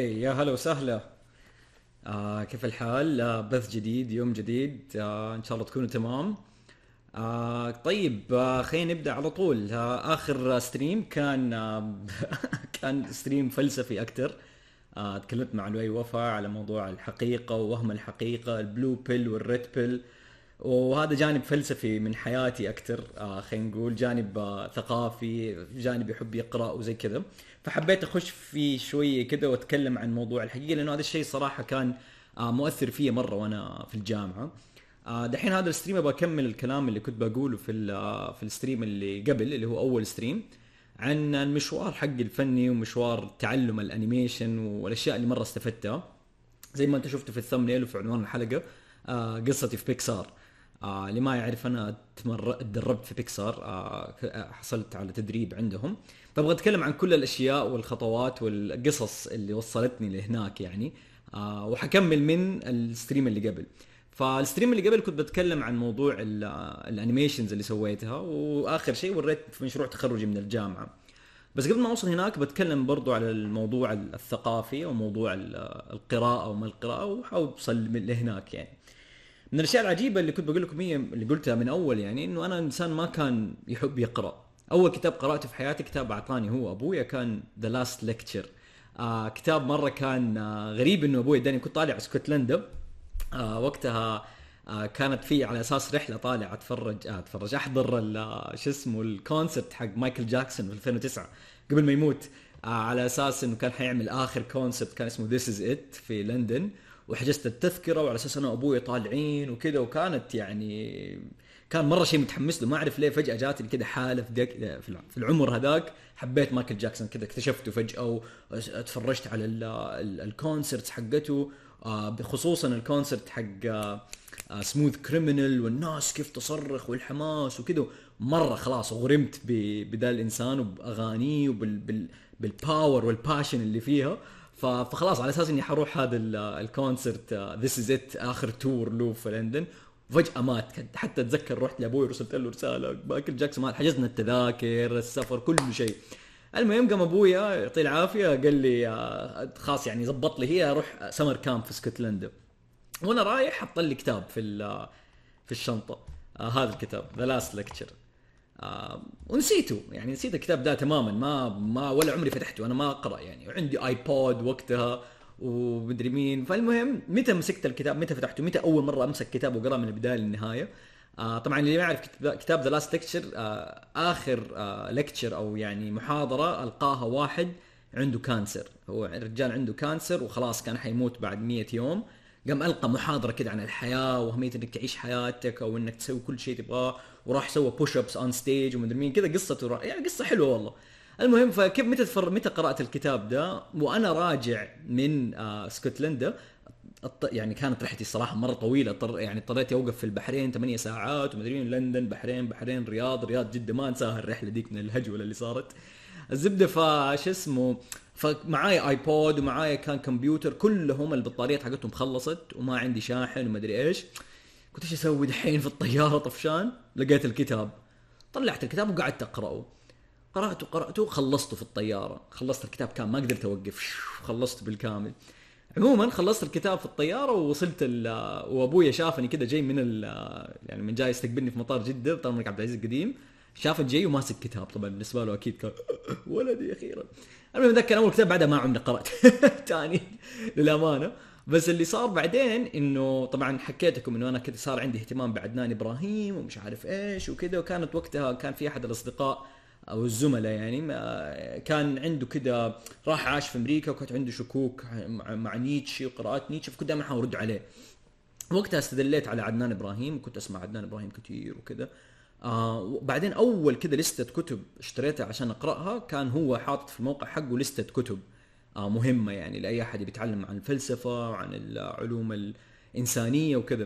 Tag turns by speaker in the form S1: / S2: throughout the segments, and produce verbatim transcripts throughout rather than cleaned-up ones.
S1: هاي يا هلا وسهلا. آه كيف الحال؟ آه بث جديد، يوم جديد، آه ان شاء الله تكونوا تمام. آه طيب، آه خلينا نبدأ على طول. آه آخر ستريم كان آه كان ستريم فلسفي أكتر. آه تكلمت مع لؤي وفا على موضوع الحقيقة ووهم الحقيقة، البلو بيل والريد بيل، وهذا جانب فلسفي من حياتي أكتر. آه خلينا نقول جانب آه ثقافي، جانب يحب يقرأ وزي كذا. فحبيت أخش فيه شوية كذا وأتكلم عن موضوع الحقيقة، لأنه هذا الشيء صراحة كان آه مؤثر فيه مرة وأنا في الجامعة. آه دحين هذا الستريم ابغى اكمل الكلام اللي كنت بقوله في ال- آه، في الستريم اللي قبل، اللي هو اول ستريم، عن المشوار حق الفني ومشوار تعلم الانيميشن والاشياء اللي مره استفدتها. زي ما انت شفتوا في الثمنيل وفي عنوان الحلقه، آه قصتي في بيكسار. آه اللي ما يعرف، انا تمر... تدربت في بيكسار، آه ك- حصلت على تدريب عندهم. فابغى اتكلم عن كل الاشياء والخطوات والقصص اللي وصلتني لهناك يعني. آه وحكمل من الستريم اللي قبل. فالستريم اللي قبل كنت بتكلم عن موضوع ال- الانيميشنز اللي سويتها، واخر شيء وريت في مشروع تخرجي من الجامعه. بس قبل ما اوصل هناك بتكلم برضو على الموضوع الثقافي وموضوع ال- القراءة وما القراءة، وحاول اوصل من لهناك يعني. من الاشياء العجيبة اللي كنت بقول لكم هي اللي قلتها من اول، يعني انه انا انسان ما كان يحب يقرأ. اول كتاب قرأته في حياتي كتاب اعطاني هو ابويا، كان ذا لاست ليكتشر. آه كتاب مرة كان آه غريب انه ابوي اداني. كنت طالع اسكتلندا آه وقتها. آه كانت في على اساس رحله طالع اتفرج آه اتفرج احضر ال- آه، شو اسمه الكونسرت حق مايكل جاكسون في ألفين وتسعة قبل ما يموت. آه على اساس انه كان حيعمل اخر كونسرت، كان اسمه ذيس از ات في لندن. وحجزت التذكره، وعلى اساس انا وابوي طالعين وكذا، وكانت يعني كان مره شيء متحمس له. ما اعرف ليه فجاه جاتني كذا حاله في دك في الع- في العمر هذاك حبيت مايكل جاكسون كذا، اكتشفته فجاه واتفرجت على ال- ال- الكونسرتس حقته. آه خصوصا الكونسرت حق آه سموث كريمنال، والناس كيف تصرخ والحماس وكذا. مره خلاص غرمت ب- بدا الانسان وباغانيه وبالباور والباشن اللي فيها. ف- فخلاص على اساس اني حروح هذا ال- الكونسرت، ذيس از ات اخر تور له في لندن. وفجأة مات. كنت حتى اتذكر رحت لابوي رسلت له رسالة، مايكل جاكسون مات، حجزنا التذاكر السفر كل شيء. المهم قام ابويا يعطيه العافيه قال لي آه، خلاص يعني زبط لي هي اروح سمر كامب في اسكتلندا. وانا رايح حط لي كتاب في ال- في الشنطه. آه هذا الكتاب ذا لاست ليكتشر. آه ونسيته يعني، نسيت الكتاب ده تماما. ما ما ولا عمري فتحته، انا ما اقرا يعني، وعندي ايبود وقتها ومدري مين. فالمهم متى مسكت الكتاب، متى فتحته، متى اول مره امسك كتاب وقرا من البدايه للنهايه. آه طبعا اللي ما يعرف كتاب ذا لاست ليكتشر، آه اخر آه ليكتشر او يعني محاضره القاها واحد عنده كانسر. هو الرجال عنده كانسر وخلاص كان حيموت بعد مية يوم. قام القى محاضره كده عن الحياه واهميه انك تعيش حياتك، او انك تسوي كل شيء تبغاه. وراح سوى بوش ابس اون ستيج ومدري مين كذا. قصته را... يعني قصه حلوه والله. المهم فكيف متى تفر... متى قرات الكتاب ده وانا راجع من آه اسكتلندا. الط... يعني كانت رحلتي الصراحه مره طويله. اضطر يعني اضطريت اوقف في البحرين ثمانية ساعات ومدري مين، لندن بحرين بحرين رياض رياض جده. ما انساها الرحله ديك من الهجوله اللي صارت. الزبده فش اسمه. فمعايا ايبود ومعايا كان كمبيوتر، كلهم البطاريات حقتهم خلصت وما عندي شاحن وما ادري ايش. كنت ايش اسوي دحين في الطياره طفشان؟ لقيت الكتاب، طلعت الكتاب وقعدت اقراه. قرأته قرأته خلصته في الطيارة. خلصت الكتاب كان ما قدرت أوقف، خلصت بالكامل. عموما خلصت الكتاب في الطيارة ووصلت ال وأبويا شافني كده جاي من ال يعني من جاي يستقبلني في مطار جدة، طبعا الملك عبد العزيز القديم. شافت جاي وماسك كتاب، طبعا بالنسبة له أكيد كان ولدي أخيرا. المهم ذاك كان أول كتاب، بعدها ما عمري قرأت تاني للأمانة. بس اللي صار بعدين انه طبعا حكيت لكم انه انا كده صار عندي اهتمام بعدنان ابراهيم ومش عارف ايش وكذا. وكانت وقتها كان في احد الاصدقاء او الزملاء يعني، ما- كان عنده كده، راح عاش في امريكا وكانت عنده شكوك مع مع نيتشه وقراءات نيتشه. فكنت دائما احاول ارد عليه. وقتها استدليت على عدنان ابراهيم، كنت اسمع عدنان ابراهيم كثير وكذا. آه وبعدين اول كذا لستة كتب اشتريتها عشان اقراها، كان هو حاطط في الموقع حقه لستة كتب آه مهمة يعني لأي أحد بيتعلم عن الفلسفة وعن العلوم الإنسانية وكذا.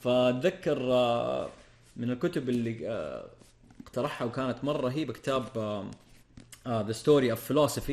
S1: فأتذكر آه من الكتب اللي آه اقترحها وكانت مرة رهيبة كتاب آه آه The Story of Philosophy.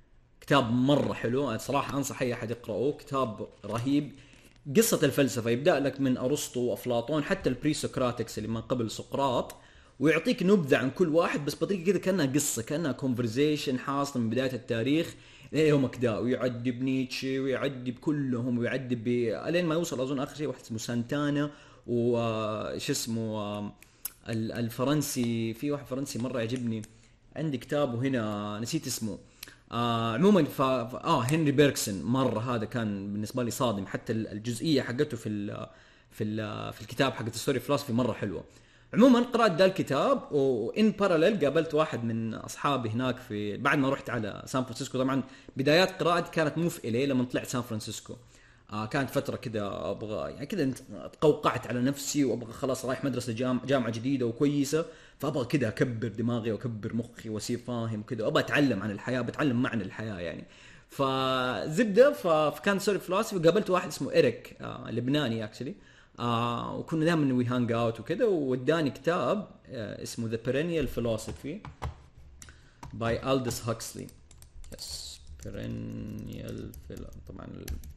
S1: كتاب مرة حلو، أنا صراحة أنصح أي أحد يقرأه، كتاب رهيب. قصة الفلسفة يبدأ لك من أرسطو وأفلاطون حتى البري سقراطكس اللي من قبل سقراط، ويعطيك نبذه عن كل واحد بس بطريقه كذا كانها قصه، كانها كونفرزيشن حاصل من بدايه التاريخ ليومك دا، ويعدي بنيتشه ويعدي بكلهم ويعدي ب الين ما يوصل اظن اخر شيء واحد اسمه سانتانا وش اسمه ال- الفرنسي، في واحد فرنسي مره يعجبني عندي كتابه هنا نسيت اسمه. آه عموما ف... ف... اه هنري بيركسون مره هذا كان بالنسبه لي صادم، حتى ال- الجزئيه حقته في ال... في ال... في الكتاب حقت الستوري فلوسفي مره حلوه. عموما قرات ذا الكتاب، وان باراليل قابلت واحد من اصحابي هناك في بعد ما رحت على سان فرانسيسكو. طبعا بدايات قراءتي كانت مو في إليه، لما طلعت سان فرانسيسكو آه كانت فترة كده أبغى يعني كده تقوقعت على نفسي، وأبغى خلاص رايح مدرسة جام جامعة جديدة وكويسة، فأبغى كده أكبر دماغي وأكبر مخي وأصير فاهم كده، وأبغى أتعلم عن الحياة، بتعلم معنى الحياة يعني. فزبدة ف- فكان سوري فلوسفي، وقابلت واحد اسمه إيريك آه لبناني اكشلي، آه وكنا دائما وي هانج اوت وكده، واداني كتاب آه اسمه The Perennial Philosophy by Aldous Huxley. يس Perennial Philo- طبعا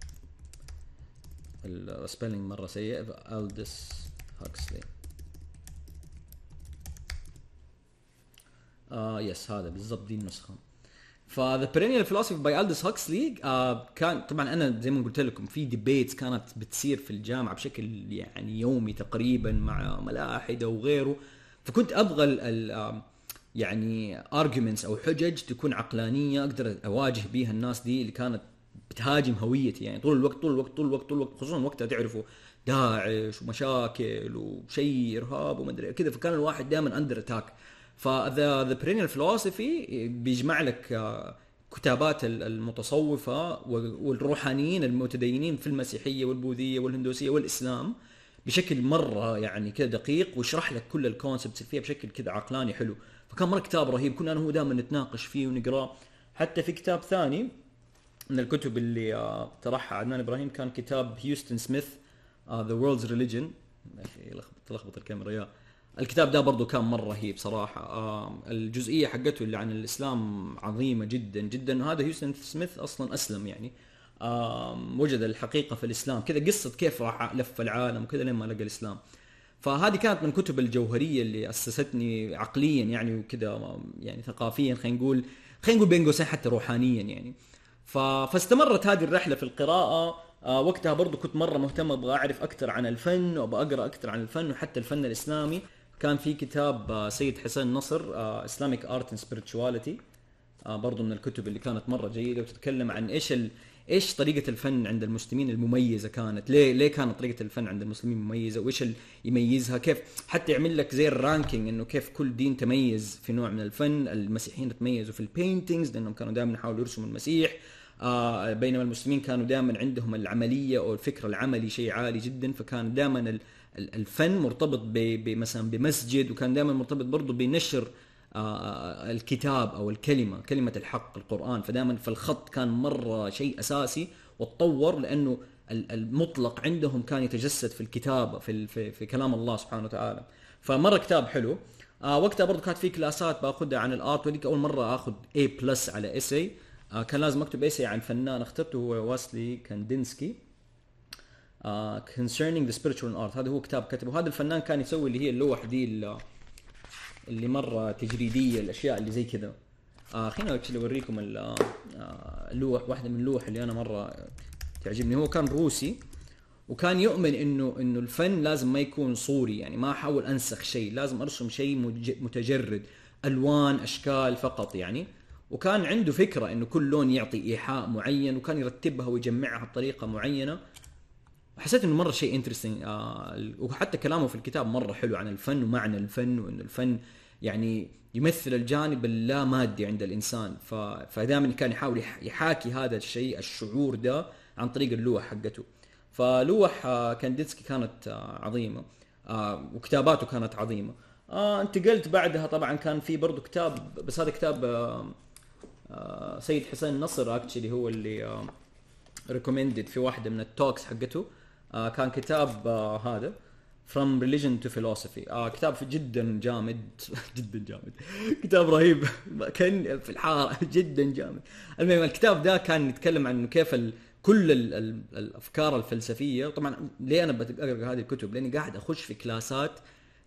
S1: السبيلنج مرة سيء. ألدس هاكسلي آه يس هذا بالضبط دي النسخة. فذا perennial philosophy by Aldous Huxley آه كان طبعا انا زي ما قلت لكم في ديبيتس كانت بتصير في الجامعة بشكل يعني يومي تقريبا مع ملاحدة وغيره، فكنت ابغى ال ال آه يعني arguments او حجج تكون عقلانية اقدر اواجه بيها الناس دي اللي كانت بتهاجم هويتي يعني طول الوقت طول الوقت طول الوقت طول الوقت، خصوصا وقتها تعرفوا داعش ومشاكل وشيء ارهاب ومدري كذا، فكان الواحد دائما اندر اتاك. فذا ذا برينيال فلوسفي بيجمع لك آه، كتابات ال- المتصوفة والروحانيين المتدينين في المسيحية والبوذية والهندوسية والإسلام بشكل مرة يعني كذا دقيق، ويشرح لك كل الكونسبتس فيها بشكل كذا عقلاني حلو. فكان مرة كتاب رهيب، كنا أنا هو دائما نتناقش فيه ونقراه. حتى في كتاب ثاني من الكتب اللي آه، طرحها عدنان إبراهيم كان كتاب هيوستن سميث آه، The World's Religion. يا أخي لخبط تلخبط الكاميرا يا. الكتاب ده برضو كان مرة رهيب صراحة. آه، الجزئية حقته اللي عن الإسلام عظيمة جدا جدا. هذا هيوستن سميث أصلا أسلم يعني، آه، وجد الحقيقة في الإسلام كذا، قصة كيف راح لف العالم وكذا لين ما لقى الإسلام. فهذه كانت من الكتب الجوهرية اللي أسستني عقليا يعني وكذا يعني ثقافيا، خلينا نقول خلينا نقول بين قوسين حتى روحانيا يعني. ف... فاستمرت هذه الرحلة في القراءة. آه وقتها برضو كنت مرة مهتم ابغى اعرف اكثر عن الفن وابغى اقرا اكثر عن الفن وحتى الفن الاسلامي. كان في كتاب آه سيد حسين نصر آه Islamic Art and Spirituality، آه برضو من الكتب اللي كانت مرة جيدة، وتتكلم عن ايش ال... ايش طريقة الفن عند المسلمين المميزة كانت، ليه ليه كانت طريقة الفن عند المسلمين مميزة، وايش اللي يميزها، كيف حتى يعمل لك زي الرانكينج انه كيف كل دين تميز في نوع من الفن. المسيحيين تميزوا في البينتينجز لانهم كانوا دائما يحاولوا يرسموا المسيح، آه بينما المسلمين كانوا دائما عندهم العملية او الفكر العملي شيء عالي جدا، فكان دائما الفن مرتبط بمثلا بمسجد، وكان دائما مرتبط برضو بنشر آه الكتاب او الكلمه كلمه الحق القران. فدائما فالخط كان مره شيء اساسي، وتطور لانه المطلق عندهم كان يتجسد في الكتابه في في, في كلام الله سبحانه وتعالى. فمره كتاب حلو. آه وقتها برضو كانت في كلاسات باخذها عن الارت، وديك اول مره اخذ A بلس على اسي. آه كان لازم اكتب اسي عن فنان اخترته هو واسلي كاندينسكي، آه concerning the spiritual art. هذا هو كتاب كتبه. هذا الفنان كان يسوي اللي هي اللوح دي اللي مرة تجريدية، الأشياء اللي زي كذا. آه خلينا اكشلي اوريكم آه اللوح، واحدة من اللوح اللي أنا مرة تعجبني. هو كان روسي، وكان يؤمن إنه إنه الفن لازم ما يكون صوري، يعني ما أحاول أنسخ شيء، لازم أرسم شيء متجرد، ألوان أشكال فقط يعني. وكان عنده فكرة إنه كل لون يعطي إيحاء معين، وكان يرتبها ويجمعها بطريقة معينة. حسيت انه مره شيء انترستنج. آه وحتى كلامه في الكتاب مره حلو عن الفن ومعنى الفن، وانه الفن يعني يمثل الجانب اللا مادي عند الانسان. ف... فدائما كان يحاول يحاكي هذا الشيء الشعور ده عن طريق اللوح حقته. فلوح آه كاندينسكي كانت آه عظيمه، آه وكتاباته كانت عظيمه. آه انتقلت بعدها طبعا كان في برضو كتاب، بس هذا كتاب آه آه سيد حسين نصر اكشلي هو اللي آه ريكومندد في واحده من التوكس حقته. آه كان كتاب آه هذا From Religion to Philosophy. آه كتاب جدا جامد جدا جامد كتاب رهيب كان في الحارة جدا جامد. المهم الكتاب ده كان يتكلم عن كيف ال كل ال ال الأفكار الفلسفية. طبعا ليه أنا بقرأ هذه الكتب؟ لأني قاعد أخش في كلاسات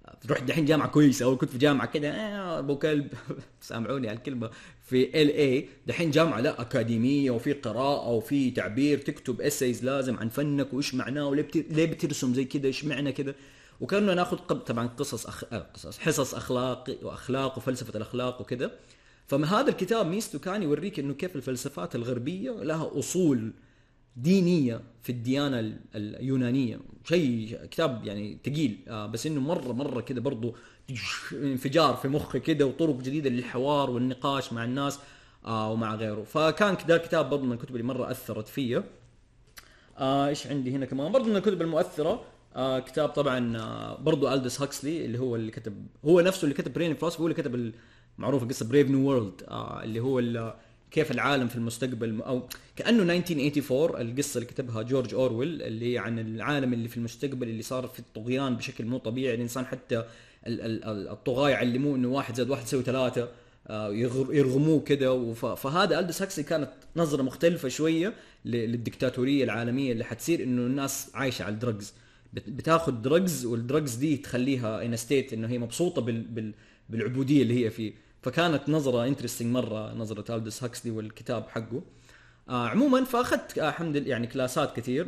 S1: رحت دحين جامعه كويسه، اول كنت في جامعه كده آه ابو كلب سامعوني على الكلمه، في ال اي. دحين جامعه لا اكاديميه وفي قراءه وفي تعبير، تكتب اسايز لازم عن فنك وايش معناه وليه بت... ليه بترسم زي كده، ايش معنى كده. وكانوا ناخذ قب... طبعا قصص أخ... آه قصص حصص اخلاق واخلاق وفلسفه الاخلاق وكده. فما هذا الكتاب ميزته كان يوريك انه كيف الفلسفات الغربيه لها اصول دينيه في الديانه ال- اليونانيه. شيء كتاب يعني ثقيل، آه بس انه مره مره كده برضو انفجار في مخي كده، وطرق جديده للحوار والنقاش مع الناس آه ومع غيره. فكان كذا كتاب برضو من الكتب اللي مره اثرت فيا. آه ايش عندي هنا كمان برضو من الكتب المؤثره؟ آه كتاب طبعا آه برضو ألدس هاكسلي، اللي هو اللي كتب، هو نفسه اللي كتب برين فلوسفي، هو اللي كتب المعروف قصه بريف نيو وورلد، آه اللي هو ال- كيف العالم في المستقبل، او كانه ألف وتسعمية وثمانية وثمانين القصه اللي كتبها جورج اورويل، اللي عن العالم اللي في المستقبل اللي صار في الطغيان بشكل مو طبيعي. الانسان حتى ال- ال- ال- الطغاة يعلموه انه واحد زائد واحد يساوي ثلاثه، آه، يغر- يرغموه كده. وف- فهذا ألدس هاكسلي كانت نظرة مختلفة شوية ل- للدكتاتورية العالمية اللي حتصير، انه الناس عايشة على الدرجز، بت- بتاخد دراجز، والدراجز دي تخليها ان ستيت انه هي مبسوطة بال بال بالعبودية اللي هي فيه. فكانت نظرة انترستنج مرة، نظرة ألدس هاكسلي والكتاب حقه. آه عموما فاخذت آه الحمد لله يعني كلاسات كثير،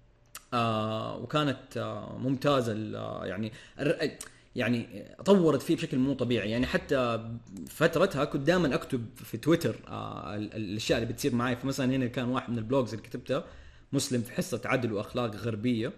S1: آه وكانت آه ممتازه. آه يعني الر- يعني طورت فيه بشكل مو طبيعي. يعني حتى فترتها كنت دائما اكتب في تويتر آه ال- ال- الاشياء اللي بتصير معي. فمثلا هنا كان واحد من البلوجز اللي كتبتها، مسلم في حصه عدل واخلاق غربيه،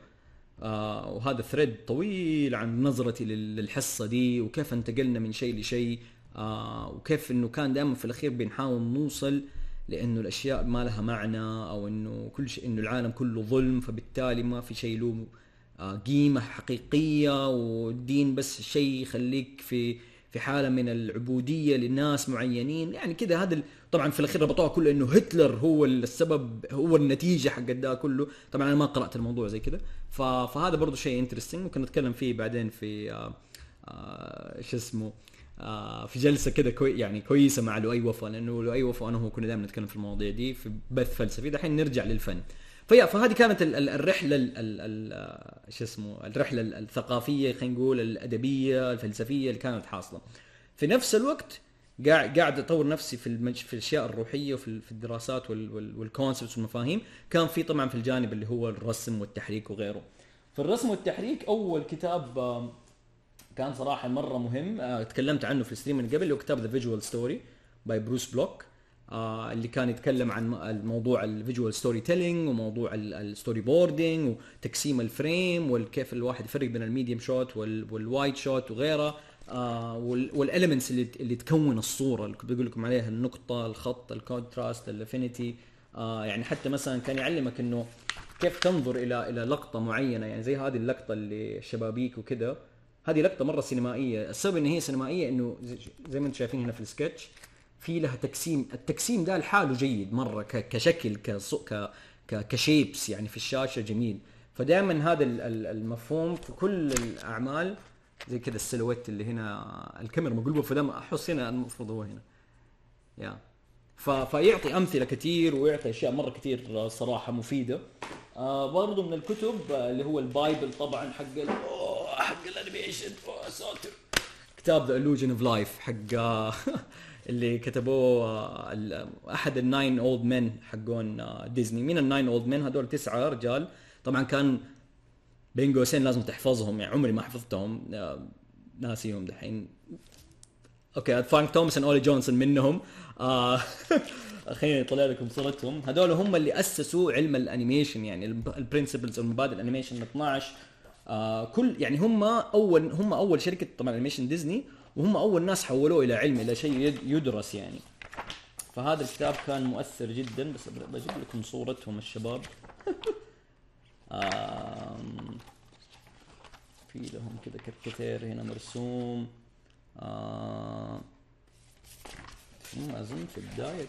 S1: آه وهذا ثريد طويل عن نظرتي لل- للحصه دي، وكيف انتقلنا من شيء لشيء، آه وكيف انه كان دائما في الاخير بنحاول نوصل لانه الاشياء ما لها معنى، او انه كل شيء، انه العالم كله ظلم، فبالتالي ما في شيء له آه، قيمه حقيقيه، والدين بس شيء يخليك في في حاله من العبوديه لناس معينين. يعني كذا هذا ال- طبعا في الاخير ربطوها كله انه هتلر هو السبب، هو النتيجه حق ده كله. طبعا انا ما قرات الموضوع زي كذا. ف- فهذا برضو شيء انترستنج، ممكن نتكلم فيه بعدين في آه آه شو اسمه آه في جلسه كده كوي يعني كويسه مع لؤي وفا، لانه لؤي وفا وانا هو كنا دائما نتكلم في المواضيع دي في بث فلسفي. دحين نرجع للفن. فيا فهذه كانت ال- ال- الرحله ال- ال- ال- آه، شو اسمه الرحله ال- الثقافيه، خلينا نقول الادبيه الفلسفيه اللي كانت حاصله. في نفس الوقت قاعد قاعد اطور نفسي في المج... في الاشياء الروحيه وفي ال- في الدراسات وال... وال... والكونسبتس والمفاهيم. كان في طبعا في الجانب اللي هو الرسم والتحريك وغيره. في الرسم والتحريك اول كتاب آه، كان صراحه مره مهم، آه، تكلمت عنه في الستريم من قبل، اللي هو كتاب ذا فيجوال ستوري باي بروس بلوك، آه اللي كان يتكلم عن م- الموضوع الفيجوال ستوري تيلينج، وموضوع الستوري بوردينج، وتقسيم الفريم، وكيف الواحد يفرق بين الميديوم شوت والوايد شوت وغيره، آه والاليمنتس اللي اللي تكون الصوره اللي كنت بقول لكم عليها، النقطه، الخط، الكونتراست، الافينيتي. آه يعني حتى مثلا كان يعلمك انه كيف تنظر الى الى لقطه معينه، يعني زي هذه اللقطه اللي الشبابيك وكذا. هذه لقطه مره سينمائيه. السبب ان هي سينمائيه انه زي, زي ما انتم شايفين هنا في السكتش، في لها تقسيم. التقسيم ده لحاله جيد مره، ك- كشكل، كصو ك ك كشيبس يعني في الشاشه جميل. فدائما هذا ال- ال- المفهوم في كل الاعمال، زي كذا السلويت اللي هنا الكاميرا مقلوبه، فده احس هنا المفروض هو هنا يا ف... فيعطي امثله كثير، ويعطي اشياء مره كثير صراحه مفيده. آه برضو من الكتب آه، اللي هو البايبل طبعا حق ال... أوه، حق الانيميشن، أوه، ساتر. كتاب ذا illusion اوف لايف حق آه، اللي كتبوه آه، ال- احد الناين اولد مان حقون آه، ديزني. مين الناين اولد مان هذول؟ تسعه رجال طبعا، كان بين قوسين لازم تحفظهم، يعني عمري ما حفظتهم، آه، ناسيهم دحين. اوكي فرانك تومسون، اولي جونسون منهم. آه خليني اطلع لكم صورتهم. هذول هم اللي اسسوا علم الانيميشن، يعني البرنسبلز والمبادئ الانيميشن اثناشر. آه كل يعني هم اول هم اول شركه طبعا انيميشن ديزني، وهم اول ناس حولوه الى علم، الى شيء يد- يدرس يعني. فهذا الكتاب كان مؤثر جدا. بس بجيب لكم صورتهم الشباب. آم، في لهم كذا كاريكاتير هنا مرسوم. آه هم اظن في بداية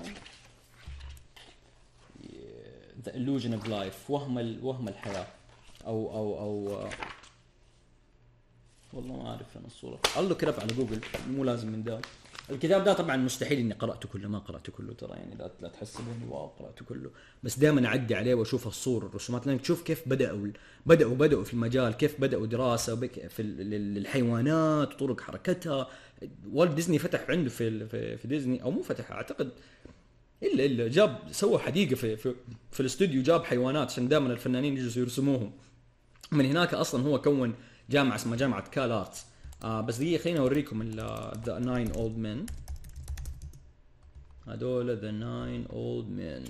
S1: ذا illusion اوف لايف، وهم ال... وهم الحياة، او او او آه، والله ما اعرف انا الصورة. الله كتب على جوجل، مو لازم من ده. الكتاب ده طبعا مستحيل اني قراته كله، ما قراته كله ترى، يعني لا لا تحسبوني واو قراته كله، بس دائما اعدي عليه واشوف الصور الرسومات، لانك تشوف كيف بداوا بداوا بداوا في المجال، كيف بداوا دراسه وبك- في ال- الحيوانات وطرق حركتها. والت ديزني فتح عنده في ال- في, في ديزني، او مو فتح اعتقد، الا الا جاب سوى حديقه في في, في الاستوديو، جاب حيوانات عشان دائما الفنانين يجلسوا يرسموهم. من هناك اصلا هو كون جامعه اسمها جامعه كال ارتس. آه بس دقيقه خليني اوريكم ذا ناين اولد مان. هذول ذا ناين اولد مان،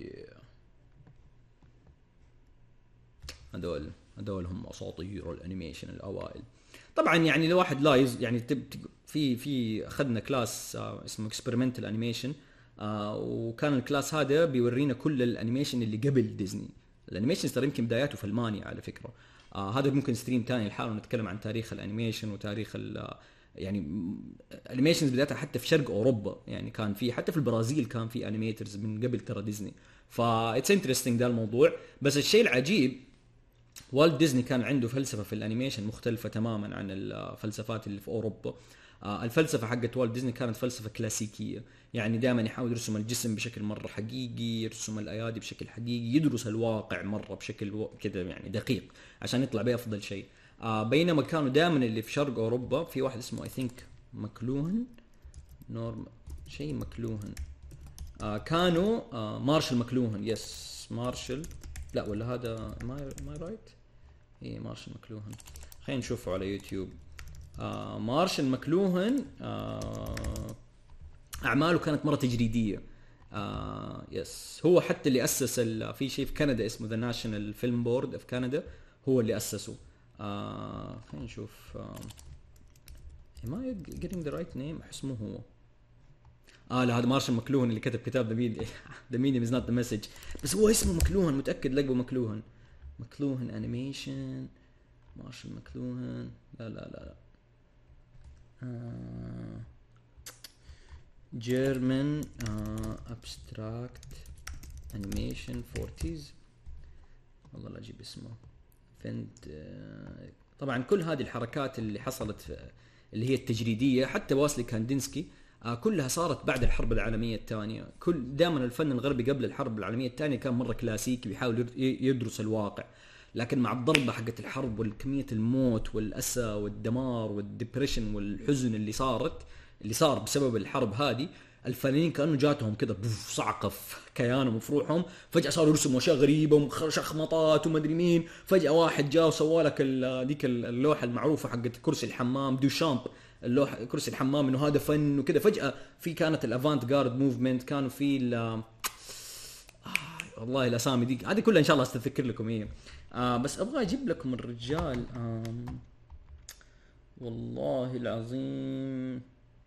S1: هذول هذول هم اساطير الانيميشن الاوائل. طبعا يعني الواحد لا يز يعني تب في في اخذنا كلاس آه اسمه اكسبيرمنتال انيميشن، آه وكان الكلاس هذا بيورينا كل الانيميشن اللي قبل ديزني. الانيميشن ترى يمكن بداياته في المانيا على فكره. آه هذا ممكن ستريم تاني لحاله نتكلم عن تاريخ الانيميشن وتاريخ ال يعني انيميشنز بدايتها حتى في شرق اوروبا، يعني كان في حتى في البرازيل كان في انيميترز من قبل ترى ديزني. فا اتس انترستنج ده الموضوع. بس الشيء العجيب، والت ديزني كان عنده فلسفه في الانيميشن مختلفه تماما عن الفلسفات اللي في اوروبا. آه الفلسفه حقت والت ديزني كانت فلسفه كلاسيكيه، يعني دائما يحاول يرسم الجسم بشكل مره حقيقي، يرسم الايادي بشكل حقيقي، يدرس الواقع مره بشكل و... كده يعني دقيق عشان يطلع به افضل شيء. آه بينما كانوا دائما اللي في شرق اوروبا، في واحد اسمه اي ثينك ماكلوهن، نورم شيء ماكلوهن، آه كانوا آه مارشال ماكلوهن، يس مارشال، لا ولا هذا ماي ماي رايت، اي مارشال ماكلوهن، خلينا نشوفه على يوتيوب. آه مارشال ماكلوهن آه اعماله كانت مره تجريديه. آه يس هو حتى اللي اسس في شيء في كندا اسمه ذا ناشونال فيلم بورد في كندا، هو اللي اسسه. آه خلينا نشوف، آه am I getting the right name؟ اسمه هو اه لا هذا مارشال ماكلوهن اللي كتب كتاب ذا ميديا ذا ميديا از نوت ذا مسج، بس هو اسمه ماكلوهن، متاكد لقبه ماكلوهن، ماكلوهن انيميشن، مارشال ماكلوهن، لا لا لا, لا. آه جيرمان ابستراكت انيميشن فورتيز، والله لا اجيب اسمه فنت. آه طبعا كل هذه الحركات اللي حصلت في اللي هي التجريديه، حتى واسلي كاندينسكي، آه كلها صارت بعد الحرب العالميه الثانيه. كل دائما الفن الغربي قبل الحرب العالميه الثانيه كان مره كلاسيكي، بيحاول يدرس الواقع، لكن مع الضربه حقت الحرب والكميه الموت والاسى والدمار والديبريشن والحزن اللي صارت اللي صار بسبب الحرب هذه، الفنانين كانوا جاتهم كذا صعقه في كيانهم وفي روحهم، فجاه صاروا يرسموا اشياء غريبه وشخمطات وما ادري مين. فجاه واحد جاء وسوى لك ذيك اللوحه المعروفه حقت كرسي الحمام دوشامب، اللوحه كرسي الحمام، انه هذا فن وكذا. فجاه في كانت الافانت جارد موفمنت، كانوا في آه والله الاسامي دي هذه كلها ان شاء الله استذكر لكم هي. آه بس ابغى اجيب لكم الرجال، آه والله العظيم،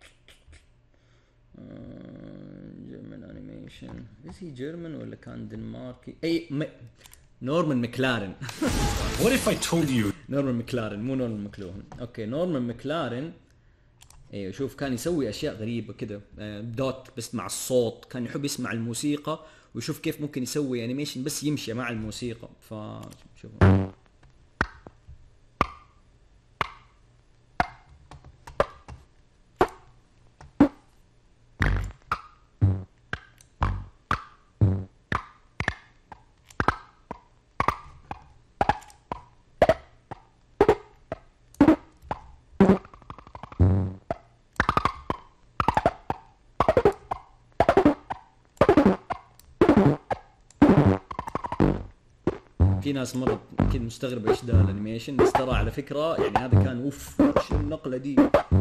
S1: جيرمان انيميشن، is he German ولا كان دنماركي؟ اي م... نورمان مكلارن.
S2: What if I told you؟
S1: نورمان مكلارن مو نورمان مكلوهن. اوكي نورمان مكلارن، ايوه شوف كان يسوي اشياء غريبه كده، دوت بس مع الصوت، كان يحب يسمع الموسيقى ويشوف كيف ممكن يسوي انيميشن بس يمشي مع الموسيقى. فشوفوا في ناس مرة كده مستغربة ايش ده الانيميشن، بس ترى على فكرة يعني هذا كان اوف ايش النقلة دي.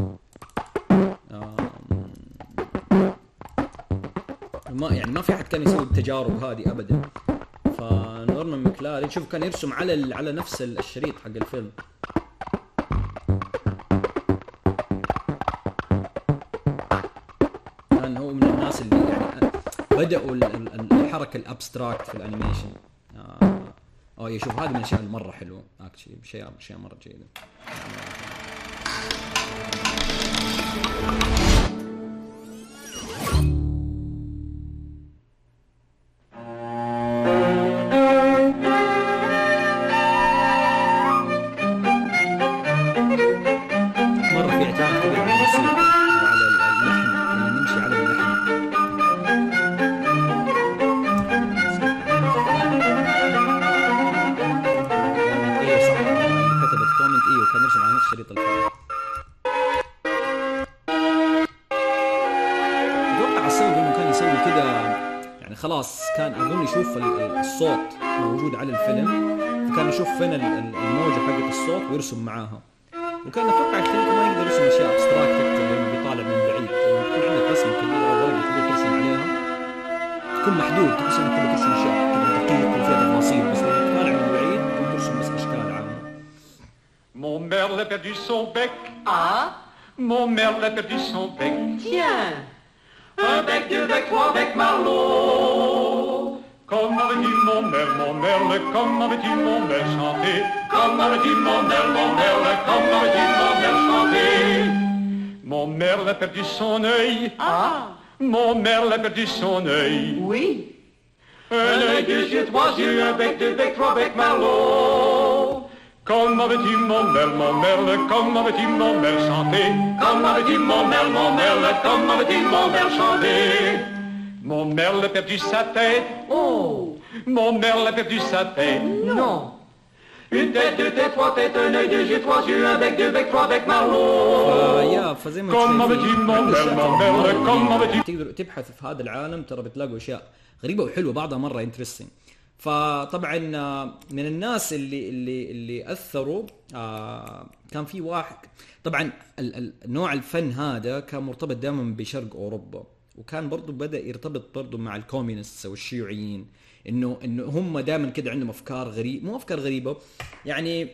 S1: ما يعني ما في حد كان يسوي التجارب هذه ابدا. فنورمان مكلارن شوف كان يرسم على على نفس الشريط حق الفيلم. كان هو من الناس اللي يعني بدأوا الحركة الابستراكت في الانيميشن. اه يشوف هذا من الاشياء المره حلوه اكشلي، شيء اشياء مره جيده. مره في اعتماد كبير على الموسيقى وعلى اللحن خلاص كان اظن يشوف الصوت موجود على الفيلم، فكان يشوف فين الموجة حقت الصوت ويرسم معاها. وكان اتوقع الفيلم ما يقدر يرسم اشياء ابستراكت اكثر لانه بيطالع من بعيد، لما يكون عندك رسمه كبيره او ورقه كبيره ترسم عليها تكون محدود، تحس انك تبي ترسم اشياء كذا دقيقه وفيها تفاصيل، بس لما تطالع من بعيد ترسم بس اشكال عامه.
S3: Mon merle a perdu son bec.
S4: Ah,
S3: Mon merle a perdu son bec.
S4: tiens.
S3: Un bec, deux becs, trois becs, Marlot. Comment veux-tu mon merle, mon merle, comment veux-tu mon merle chanter? Comment veux-tu mon merle, mon merle, comment veux-tu mon merle chanter? Mon merle a perdu son œil.
S4: Ah,
S3: Mon merle a perdu son œil.
S4: oui.
S3: Un œil, deux yeux, trois yeux, un bec, deux becs, trois becs, Marlot. Comment veux-tu mon merle, mon merle, comment veux-tu mon merle chanter? Comment veux-tu mon merle, mon merle, comment veux-tu mon merle chanter? Mon merle a perdu sa tête.
S4: Oh,
S3: Mon merle a perdu sa tête.
S4: non.
S3: Une tête, deux têtes, trois têtes, un œil, deux yeux, trois yeux, un bec, deux becs, trois becs, Marlot.
S1: آه يا فزي ما
S3: Comment
S1: تشوفين،
S3: veux-tu mon
S1: عنده
S3: merle,
S1: أشياء
S3: mon
S1: مرة
S3: merle, comment
S1: غريبة.
S3: veux-tu?
S1: تقدروا تبحث في هذا العالم ترى بتلاقوا اشياء غريبه وحلوه، بعضها مره انترستنج. فطبعا آه، من الناس اللي اللي اللي اثروا آه كان في واحد طبعا ال- ال- نوع الفن هذا كان مرتبط دائما بشرق اوروبا، وكان برضو بدا يرتبط برضو مع الكوميونست او الشيوعيين، انه انه هم دائما كده عندهم افكار غريبه، مو افكار غريبه يعني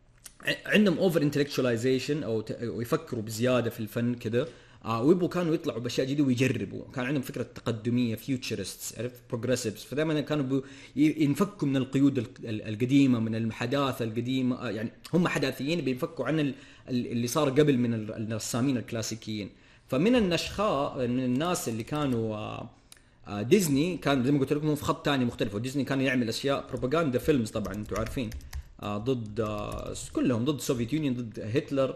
S1: عندهم اوفر انتلكتشواليزيشن او ت- أو يفكروا بزياده في الفن كده. آه ويبغوا كانوا يطلعوا باشياء جديده ويجربوا، كان عندهم فكره تقدميه فيوتشرستس، عرفت، بروجريسيفز، فدائما كانوا بي- ينفكوا من القيود ال- ال- القديمه، من الحداثه القديمه. آه يعني هم حداثيين بينفكوا عن ال- ال- اللي صار قبل من ال- الرسامين الكلاسيكيين. فمن النشخاء من الناس اللي كانوا آه آه ديزني كان زي ما قلت لكم في خط تاني مختلف، وديزني كان يعمل اشياء بروباغندا فيلمز طبعا انتم عارفين، آه ضد آه كلهم ضد السوفيت يونيون، ضد هتلر.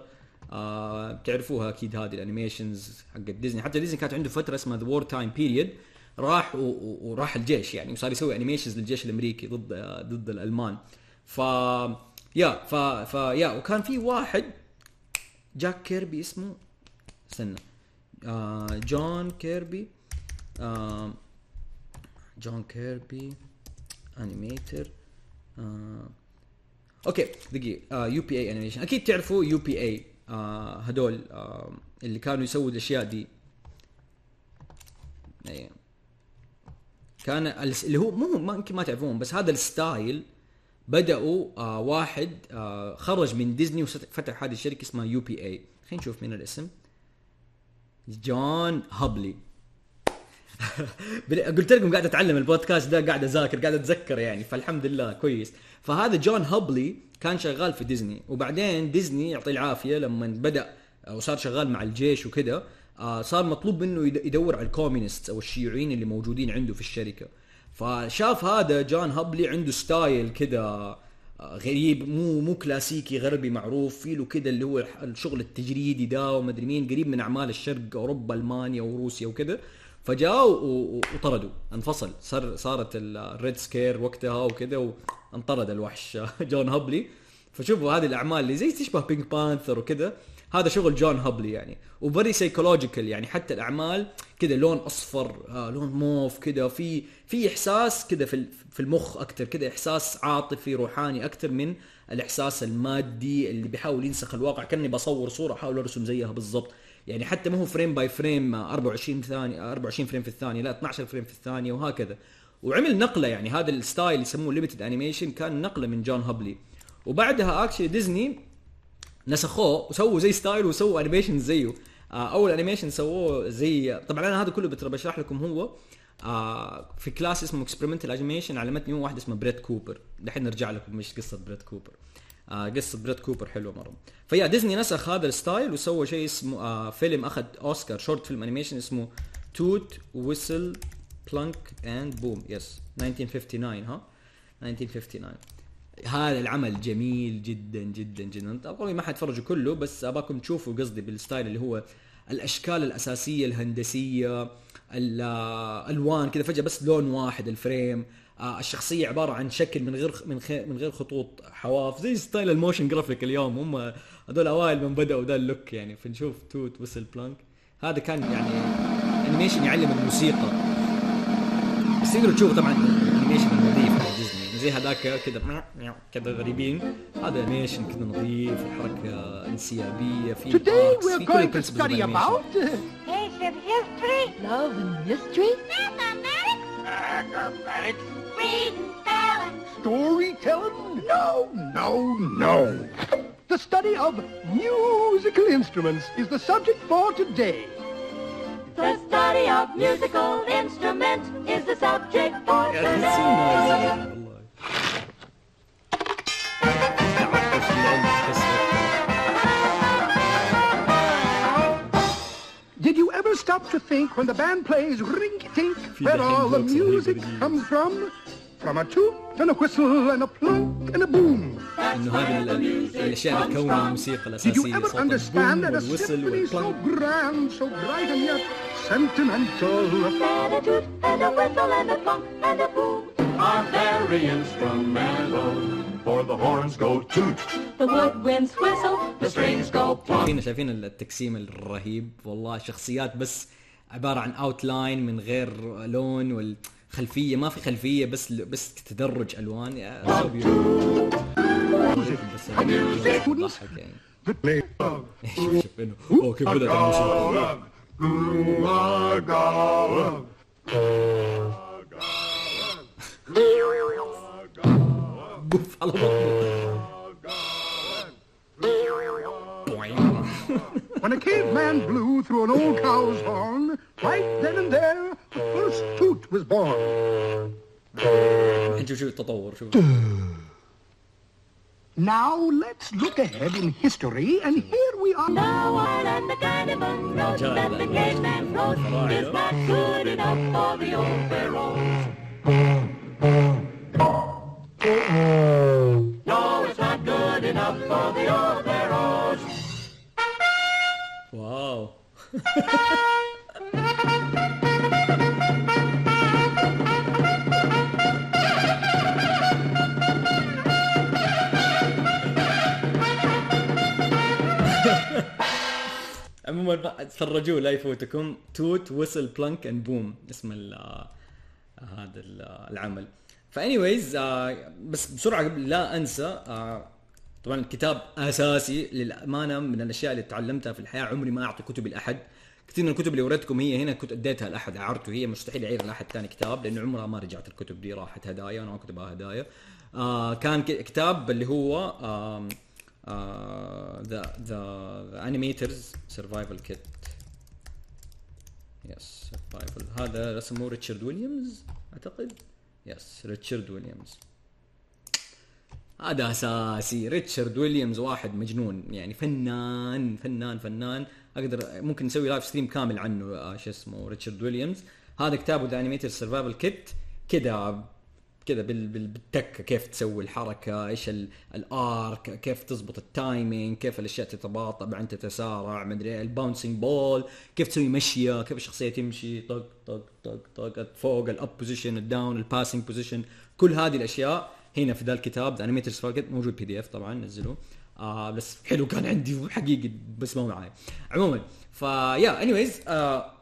S1: آه بتعرفوها اكيد هذه الانيميشنز حق ديزني. حتى ديزني كانت عنده فتره اسمها ذا وور تايم بيريد، راح و- و- وراح الجيش يعني، وصار يسوي انيميشنز للجيش الامريكي ضد آه ضد الالمان. ف يا ف ف يا وكان في واحد جاك كيربي اسمه، استنى، آه جون كيربي، آه جون كيربي انيميتر، آه اوكي دقيقة، آه يو بي اي انيميشن، اكيد تعرفوا يو بي اي، آه هدول آه اللي كانوا يسووا الاشياء دي. أيه. كان الس- اللي هو مو ما يمكن ما تعرفون، بس هذا الستايل بدأوا آه واحد آه خرج من ديزني وفتح هذه الشركة اسمها يو بي اي. خلينا نشوف من الاسم، جون هابلي. قلت لكم قاعد اتعلم البودكاست ده، قاعد اذاكر، قاعد اتذكر يعني، فالحمد لله كويس. فهذا جون هابلي كان شغال في ديزني، وبعدين ديزني يعطي العافيه لما بدا وصار شغال مع الجيش وكده، آه صار مطلوب منه يد- يدور على الكوميونست او الشيوعيين اللي موجودين عنده في الشركه. فشاف هذا جون هابلي عنده ستايل كده آه، غريب، مو مو كلاسيكي غربي معروف، فيه له كده اللي هو الشغل التجريدي ده وما ادري مين، قريب من اعمال الشرق، اوروبا، المانيا وروسيا وكده. فجاء و- وطردوا، انفصل، صار صارت الريد سكير وقتها وكده، وانطرد الوحش جون هابلي. فشوفوا هذه الاعمال اللي زي تشبه بينك بانثر وكده، هذا شغل جون هابلي يعني، وفيري سايكولوجيكال يعني، حتى الاعمال كده لون اصفر، آه لون موف كده، في في احساس كده في ال- في المخ اكتر كده، احساس عاطفي روحاني اكتر من الاحساس المادي اللي بيحاول ينسخ الواقع. كاني بصور صوره احاول ارسم زيها بالضبط يعني، حتى ما هو فريم باي فريم أربعة وعشرين ثانيه، أربعة وعشرين فريم في الثانيه، لا اثناشر فريم في الثانيه وهكذا. وعمل نقله يعني، هذا الستايل يسموه ليميتد انيميشن كان نقله من جون هابلي. وبعدها اكشلي ديزني نسخوه وسووا زي ستايل وسووا انيميشن زيه. آه اول انيميشن سووه زي، طبعا انا هذا كله بتر بشرح لكم هو آه في كلاس اسمه اكسبيرمنتال انيميشن، علمتني هو واحد اسمه بريت كوبر. دحين نرجع لكم مش قصه بريت كوبر، آه قصه بريت كوبر حلوه مره. فيا ديزني نسخ هذا الستايل وسوى شيء اسمه آه فيلم اخذ اوسكار، شورت فيلم انيميشن اسمه توت ويسل بلانك اند بوم، يس ألف وتسعمية وخمسة وخمسين، ها ألف وتسعمية وخمسة وخمسين. هذا العمل جميل جدا جدا جدا، طبعا ما حتفرجه كله بس اباكم تشوفوا قصدي بالستايل اللي هو الاشكال الاساسيه الهندسيه، الالوان كذا فجاه بس لون واحد الفريم، آه الشخصيه عباره عن شكل من غير من خي من غير خطوط حواف، زي ستايل الموشن جرافيك اليوم، هم هذول اوائل من بداوا ذا اللوك يعني. فنشوف توت ويسل بلانك، هذا كان يعني انيميشن يعلم الموسيقى، بس بس تقدروا تشوفوا طبعا انيميشن نظيف على ديزني زي هذاك كذا كذا غريبين. هذا انيميشن كذا نظيف، الحركه انسيابيه في
S5: Today
S1: parks،
S5: we're
S1: في كل
S5: going to
S1: principles
S5: study
S1: of animation.
S5: about
S4: Ancient history.
S6: Love and mystery.
S4: Mathematics.
S5: acrobatics,
S4: Read and spell.
S5: storytelling. No, no, no. The study of musical instruments is the subject for today.
S4: The study of musical instruments is the subject for
S1: يا
S4: today.
S1: أخي والله.
S5: Did you ever stop to think when the band plays ring-tink where
S1: the
S5: all the
S1: hymn books
S5: music
S1: and
S5: comes from? From a toot and a whistle and a plunk and a boom.
S1: انه هذه ال- ال- الاشياء اللي تكون الموسيقى
S5: Did you
S1: الاساسيه،
S5: ever
S1: صوت
S5: understand
S1: البوم
S5: that a
S1: والوصل
S5: symphony so
S1: والبلانك.
S5: grand, so bright and yet sentimental?
S4: And a toot and a whistle and a plunk and a boom.
S3: Are very instrumental, for the horns go toot,
S4: The woodwinds whistle.
S3: the strings go plunk.
S1: فينا شايفين التقسيم الرهيب والله، شخصيات بس عباره عن اوتلاين من غير لون، والخلفيه ما في خلفيه، بس بس تدرج الوان. يا so beautiful. بس ضحك يعني.
S5: The play of
S1: شوف شوف انه اوه كيف بدات الموسيقى. بوف على بطنه.
S5: when a caveman blew through an old cow's horn, right then and there, the first toot was born.
S1: الحين شوف شوف التطور شوف.
S5: Now let's look ahead in history, and here we are.
S4: The one and the kind of a note that the caveman wrote is not good enough for the old pharaohs. No, it's not good enough for the old pharaohs.
S1: واو. عموما تفرجوا لا يفوتكم. توت ويسل بلانك اند بوم اسم ال هذا العمل. فانيويز بس بسرعه قبل لا انسى، آه طبعا الكتاب اساسي للامانه، من الاشياء اللي تعلمتها في الحياه. عمري ما اعطي كتبي لاحد. كثير من الكتب اللي وريتكم هي هنا كنت اديتها لاحد، اعرته، هي مستحيل اعير لاحد ثاني كتاب، لانه عمرها ما رجعت الكتب دي، راحت هدايا وانا ما كتبها هدايا. آه كان كتاب اللي هو آه ذا ذا انيميترز سرفايفل كيت. يس سرفايفل، هذا رسمه ريتشارد ويليامز اعتقد. يس ريتشارد ويليامز، هذا اساسي. ريتشارد ويليامز واحد مجنون يعني، فنان فنان فنان. اقدر ممكن نسوي لايف ستريم كامل عنه. آه شو اسمه ريتشارد ويليامز. هذا كتابه ذا انيميتر سرفايفل كيت، كذا كذا بالتكه كيف تسوي الحركه، ايش الارك، كيف تزبط التايمينج، كيف الاشياء تتباطأ بعدين تتسارع، مدري الباونسينج بول، كيف تسوي مشيه، كيف الشخصيه تمشي طق طق طق طق فوق، الاب بوزيشن، الداون، الباسنج بوزيشن، كل هذه الاشياء هنا في ذا الكتاب ذا انيميترز فاكت. موجود بي دي اف طبعا، نزلوه. آه بس حلو كان عندي حقيقي بس ما معي. عموما فيا انيويز آه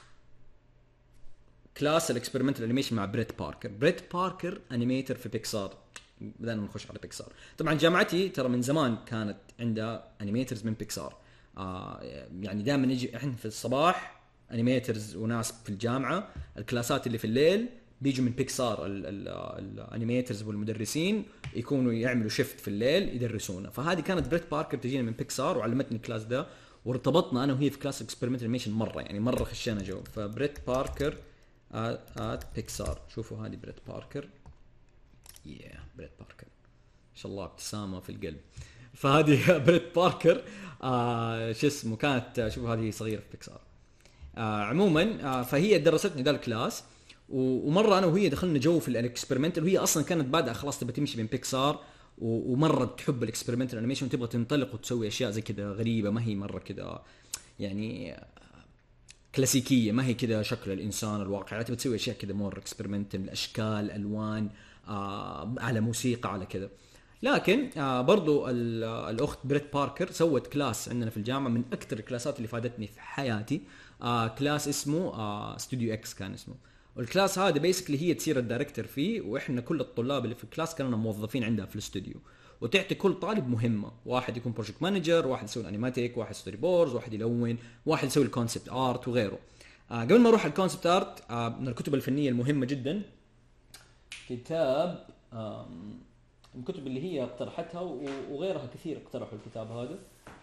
S1: كلاس الاكسبيرمنتال انيميشن مع بريت باركر. بريت باركر انيميتر في بيكسار. بدأنا نخش على بيكسار. طبعا جامعتي ترى من زمان كانت عندها انيميترز من بيكسار. آه يعني دائما نجي احنا في الصباح انيميترز وناس في الجامعه، الكلاسات اللي في الليل بيجوا من بيكسار. الانيميترز والمدرسين يكونوا يعملوا شيفت في الليل يدرسونا. فهذه كانت بريت باركر تجينا من بيكسار وعلمتني الكلاس ده، وارتبطنا انا وهي في كلاس اكسبيرمنتال انيميشن مره يعني، مره خشينا جو. فبريت باركر ات بيكسار. شوفوا هذه بريت باركر. يا yeah, بريت باركر ما شاء الله ابتسامه في القلب. فهذه بريت باركر آه شو اسمه كانت. شوفوا هذه صغيره في بيكسار. آه عموما آه فهي درستني ذا الكلاس، ومره انا وهي دخلنا جو في الاكسبيرمنتال، وهي اصلا كانت بادئه خلاص تبى تمشي من بيكسار، ومره تحب الاكسبيرمنتال انيميشن وتبغى تنطلق وتسوي اشياء زي كذا غريبه، ما هي مره كذا يعني كلاسيكيه، ما هي كذا شكل الانسان الواقعي، تبغى تسوي اشياء كذا مور اكسبيرمنتال، اشكال، الوان، آه على موسيقى، على كذا. لكن آه برضو الاخت بريت باركر سوت كلاس عندنا في الجامعه من اكثر الكلاسات اللي فادتني في حياتي. آه كلاس اسمه آه ستوديو اكس كان اسمه. والكلاس هذا بيسكلي هي تصير الدايركتور فيه، واحنا كل الطلاب اللي في الكلاس كانوا موظفين عندها في الاستوديو، وتعطي كل طالب مهمه، واحد يكون بروجكت مانجر، واحد يسوي الانيماتيك، واحد ستوري بوردز، واحد يلون، واحد يسوي الكونسبت ارت وغيره. آه قبل ما اروح الكونسبت ارت، آه من الكتب الفنيه المهمه جدا كتاب آه الكتب اللي هي اقترحتها وغيرها كثير اقترحوا الكتاب هذا،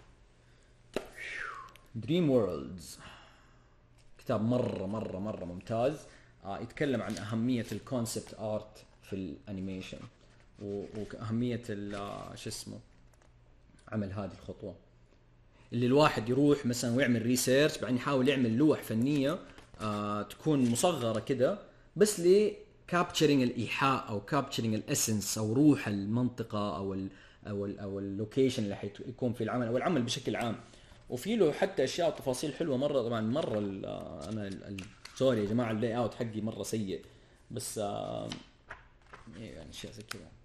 S1: دريم وورلدز. كتاب مره مره مره ممتاز، آه يتكلم عن اهميه الكونسبت ارت في الانيميشن واهميه شو اسمه عمل هذه الخطوه، اللي الواحد يروح مثلا ويعمل ريسيرش بعدين يحاول يعمل لوح فنيه آه تكون مصغره كده بس ل كابتشرينج الايحاء او كابتشرينج الاسنس او روح المنطقه او ال او ال او اللوكيشن اللي حيكون في العمل او العمل بشكل عام. وفي له حتى اشياء وتفاصيل حلوه مره. طبعا مره انا سوري يا جماعه اللاي اوت حقي مره سيء، بس آه يعني اشياء زي كذا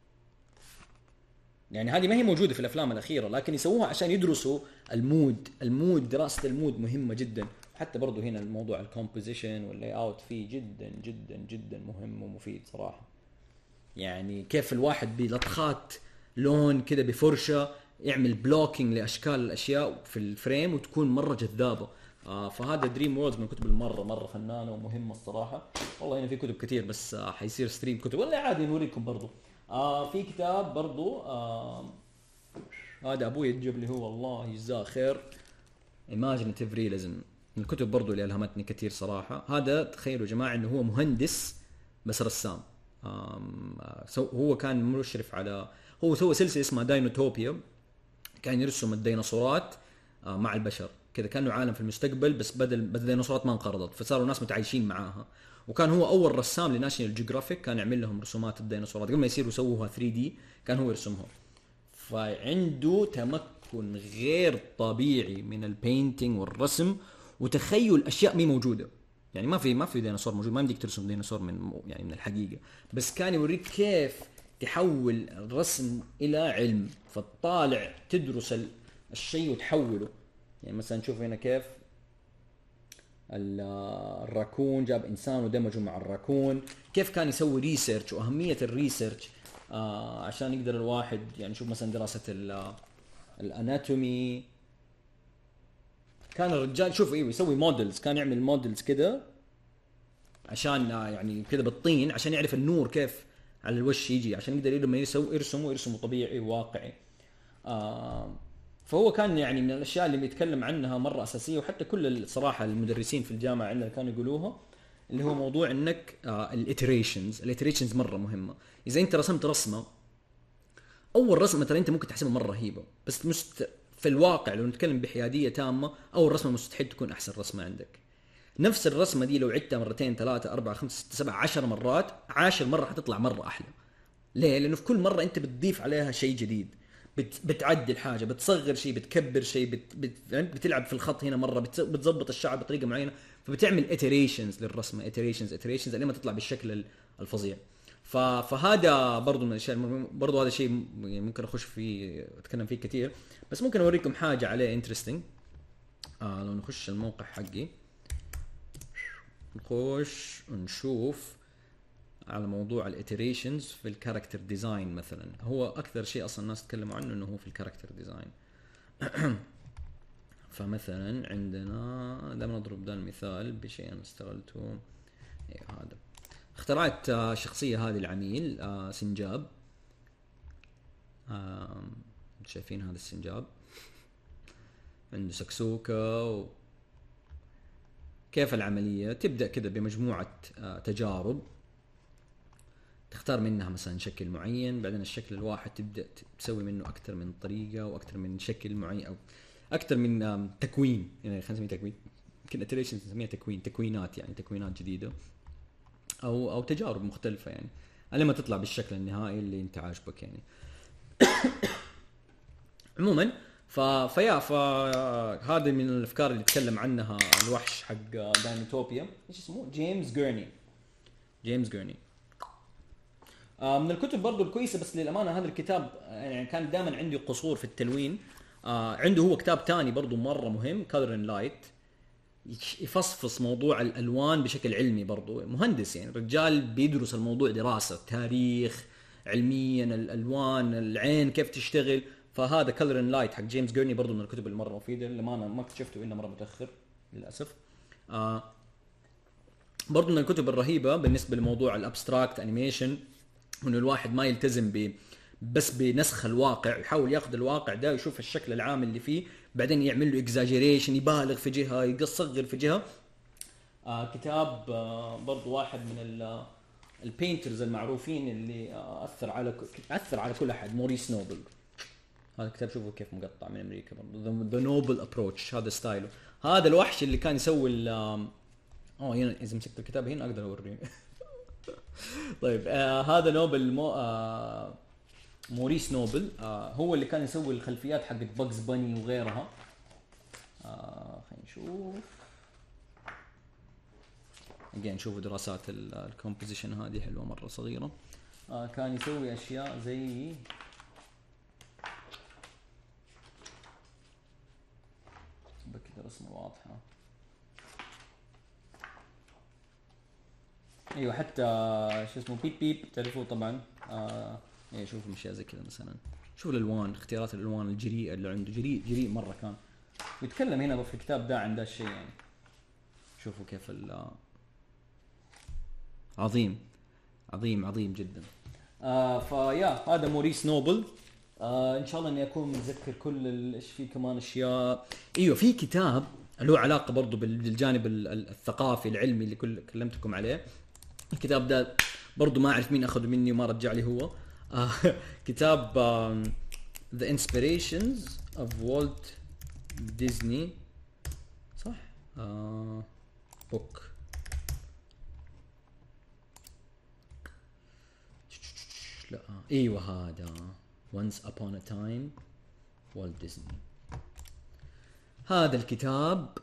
S1: يعني هذه ما هي موجوده في الافلام الاخيره، لكن يسووها عشان يدرسوا المود. المود دراسه المود مهمه جدا. حتى برضو هنا الموضوع الكومبوزيشن واللاي اوت فيه جدا جدا جدا مهم ومفيد صراحه. يعني كيف الواحد بلطخات لون كده بفرشه يعمل بلوكينج لاشكال الاشياء في الفريم وتكون مره جذابه. آه فهذا دريم وورلدز من الكتب المره مره فنانه ومهمه الصراحه. والله هنا في كتب كتير بس آه حيصير ستريم كتب ولا عادي نوريكم برضو. آه في كتاب برضو آه هذا ابوي يجيب لي هو والله يجزاه خير، Imaginative Realism، من الكتب برضو اللي ألهمتني كتير صراحة. هذا تخيلوا يا جماعة إنه هو مهندس بس رسام. هو كان مشرف على هو سوى سلسلة اسمها داينوتوبيا، كان يرسم الديناصورات مع البشر كذا، كانوا عالم في المستقبل بس بدل بدل الديناصورات ما انقرضت فصاروا ناس متعايشين معاها. وكان هو أول رسام لناشيونال جيوغرافيك، كان يعمل لهم رسومات الديناصورات قبل ما يصيروا يسووها ثري دي كان هو يرسمها. فعنده تمكن غير طبيعي من البينتينج والرسم وتخيل اشياء مي موجوده. يعني ما في ما في ديناصور موجود، ما يمديك ترسم ديناصور من يعني من الحقيقه، بس كان يوريك كيف تحول الرسم الى علم. فالطالع تدرس الشيء وتحوله. يعني مثلا نشوف هنا كيف الراكون جاب انسان ودمجه مع الراكون، كيف كان يسوي ريسيرش واهميه الريسيرش آه عشان يقدر الواحد يعني شوف مثلا دراسه الاناتومي. كان الرجال شوف ايوه يسوي موديلز، كان يعمل موديلز كده عشان يعني كده بالطين عشان يعرف النور كيف على الوش يجي عشان يقدر لما يسوي يرسمه يرسمه طبيعي وواقعي. آه فهو كان يعني من الاشياء اللي بيتكلم عنها مره اساسيه، وحتى كل الصراحه المدرسين في الجامعه عندنا كانوا يقولوها، اللي هو موضوع انك آه الاتريشنز الاتريشنز مره مهمه. اذا انت رسمت رسمه اول رسمه ترى انت ممكن تحسبها مره رهيبه، بس مست في الواقع لو نتكلم بحياديه تامه اول رسمه مستحيل تكون احسن رسمه عندك. نفس الرسمه دي لو عدتها مرتين ثلاثه اربعه خمسه سته سبعه عشر مرات، عاشر مره حتطلع مره احلى. ليه؟ لانه في كل مره انت بتضيف عليها شيء جديد، بت بتعدل حاجه، بتصغر شيء، بتكبر شيء، بت بت بتلعب في الخط هنا مره، بتظبط الشعر بطريقه معينه، فبتعمل iterations للرسمه iterations iterations لين ما تطلع بالشكل الفظيع. فهذا برضو من الاشياء، برضو هذا شيء ممكن اخش فيه اتكلم فيه كثير، بس ممكن اوريكم حاجه عليه انترستينج. آه لو نخش الموقع حقي نخش ونشوف على موضوع الاتريشنز في الكاركتر ديزاين مثلا. هو اكثر شيء اصلا الناس تتكلموا عنه انه هو في الكاركتر ديزاين. فمثلا عندنا دائما نضرب ده المثال بشيء انا استغلته. إيه هذا اخترعت شخصيه هذه العميل آه سنجاب. آه شايفين هذا السنجاب عنده سكسوكة و... كيف العملية؟ تبدأ كده بمجموعة آه تجارب تختار منها مثلا شكل معين، بعدين الشكل الواحد تبدأ تسوي منه أكثر من طريقة وأكثر من شكل معين أو أكثر من آه تكوين. يعني خلينا نسميه تكوين، يمكن iteration نسميها تكوين، تكوينات يعني تكوينات جديدة أو أو تجارب مختلفة يعني لما تطلع بالشكل النهائي اللي أنت عاجبك يعني. عموما ف فيا فهذا من الافكار اللي يتكلم عنها الوحش حق داينوتوبيا. ايش اسمه؟ جيمس جيرني. جيمس جيرني آه من الكتب برضو الكويسه، بس للامانه هذا الكتاب يعني كان دائما عندي قصور في التلوين. آه عنده هو كتاب تاني برضو مره مهم، كولر اند لايت. يفصفص موضوع الالوان بشكل علمي، برضو مهندس يعني رجال بيدرس الموضوع دراسه تاريخ علميا، الالوان العين كيف تشتغل. فهذا كلر ان لايت حق جيمس جيرني برضو من الكتب المره مفيده اللي ما انا ما اكتشفته الا مره متاخر للاسف. آه برضو من الكتب الرهيبه بالنسبه لموضوع الابستراكت انيميشن، انه الواحد ما يلتزم ب بس بنسخ الواقع، يحاول ياخذ الواقع ده يشوف الشكل العام اللي فيه، بعدين يعمل له اكزاجيريشن، يبالغ في جهه يصغر في جهه. آه كتاب آه برضو واحد من البينترز المعروفين اللي آه اثر على اثر على كل احد، موريس نوبل. هذا الكتاب شوفوا كيف مقطع من امريكا برضو، ذا نوبل ابروتش، هذا ستايله. هذا الوحش اللي كان يسوي اه هنا اذا مسكت الكتاب هنا اقدر اوريه. طيب آه هذا نوبل مو آه موريس نوبل، آه هو اللي كان يسوي الخلفيات حقت باجز باني وغيرها. آه خلينا نشوف again، نشوف دراسات الكومبوزيشن هذه حلوه مره صغيره. آه كان يسوي اشياء زي بكذا رسمه واضحه. ايوه حتى شو اسمه بيب بيب تعرفوه طبعا. آه ايه شوفوا اشياء زي كذا مثلا، شوف الالوان، اختيارات الالوان الجريئه اللي عنده، جريء جريء مره كان. ويتكلم هنا في الكتاب ده عن ذا الشيء يعني. شوفوا كيف ال عظيم عظيم عظيم جدا. آه فيا هذا موريس نوبل. آه ان شاء الله اني اكون متذكر كل ايش في كمان اشياء. ايوه في كتاب له علاقه برضو بالجانب الثقافي العلمي اللي كل كلمتكم عليه. الكتاب ده برضو ما اعرف مين اخذه مني وما رجع لي هو. آه كتاب um, The Inspirations of Walt Disney صح؟ آه book. لا ايوه هذا Once Upon a Time Walt Disney. هذا الكتاب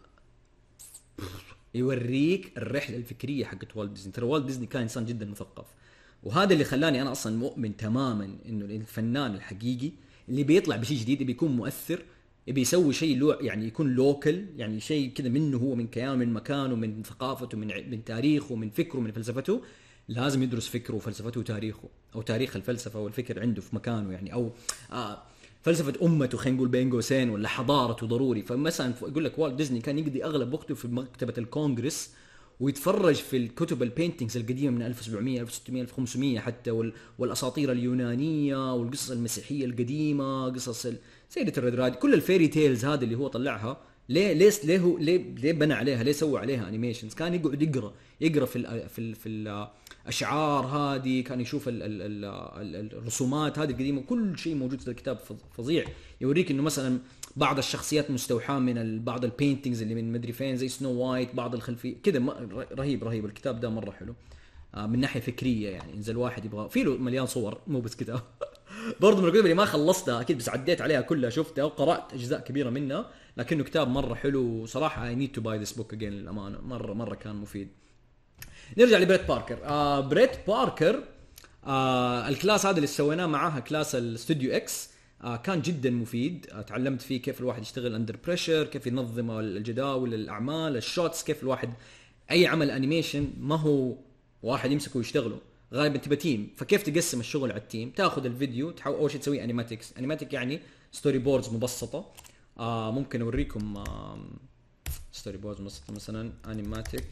S1: يوريك الرحله الفكريه حقت والت ديزني. ترى والت ديزني كان انسان جدا مثقف، وهذا اللي خلاني انا اصلا مؤمن تماما انه الفنان الحقيقي اللي بيطلع بشيء جديد بيكون مؤثر، يبي يسوي شيء لو يعني يكون لوكل، يعني شيء كذا منه هو، من كيانه، من مكانه، من ثقافته، من من تاريخه، من فكره، من فلسفته. لازم يدرس فكره وفلسفته وتاريخه، او تاريخ الفلسفه والفكر عنده في مكانه يعني، او آه فلسفه امته خلينا نقول بين قوسين، ولا حضارته ضروري. فمثلا يقول لك والت ديزني كان يقضي اغلب وقته في مكتبه الكونغرس ويتفرج في الكتب البينتينجز القديمه من ألف وسبعمية ألف وستمية ألف وخمسمية حتى، والاساطير اليونانيه والقصص المسيحيه القديمه، قصص سيدة الريد رايد، كل الفيري تيلز هذه اللي هو طلعها. ليه ليه ليه هو ليه ليه بنى عليها، ليه سوى عليها انيميشنز؟ كان يقعد يقرا يقرا في ال في ال في الاشعار هذه، كان يشوف ال ال ال الرسومات هذه القديمه، كل شيء موجود في الكتاب فظيع. يوريك انه مثلا بعض الشخصيات مستوحاه من بعض البينتينجز اللي من مدري فين زي سنو وايت، بعض الخلفيه كذا. رهيب رهيب الكتاب ده مره حلو آه من ناحيه فكريه يعني. اذا الواحد يبغى في له مليان صور مو بس كتاب. برضه من الكتب اللي ما خلصتها اكيد، بس عديت عليها كلها، شفتها وقرات اجزاء كبيره منها، لكنه كتاب مره حلو صراحه. I need to buy this book again للامانه، مره مره كان مفيد. نرجع لبريت باركر. آه بريت باركر آه الكلاس هذا اللي سويناه معاها كلاس الاستوديو اكس آه كان جدا مفيد. آه تعلمت فيه كيف الواحد يشتغل اندر بريشر، كيف ينظم الجداول الاعمال، الشوتس، كيف الواحد اي عمل انيميشن ما هو واحد يمسكه ويشتغله، غالبا تبقى تيم. فكيف تقسم الشغل على التيم؟ تاخذ الفيديو تحاول اول شيء تسوي انيماتكس. انيماتيك يعني ستوري بوردز مبسطه. آه ممكن اوريكم آه ستوري بوردز مبسطه مثلا انيماتيك.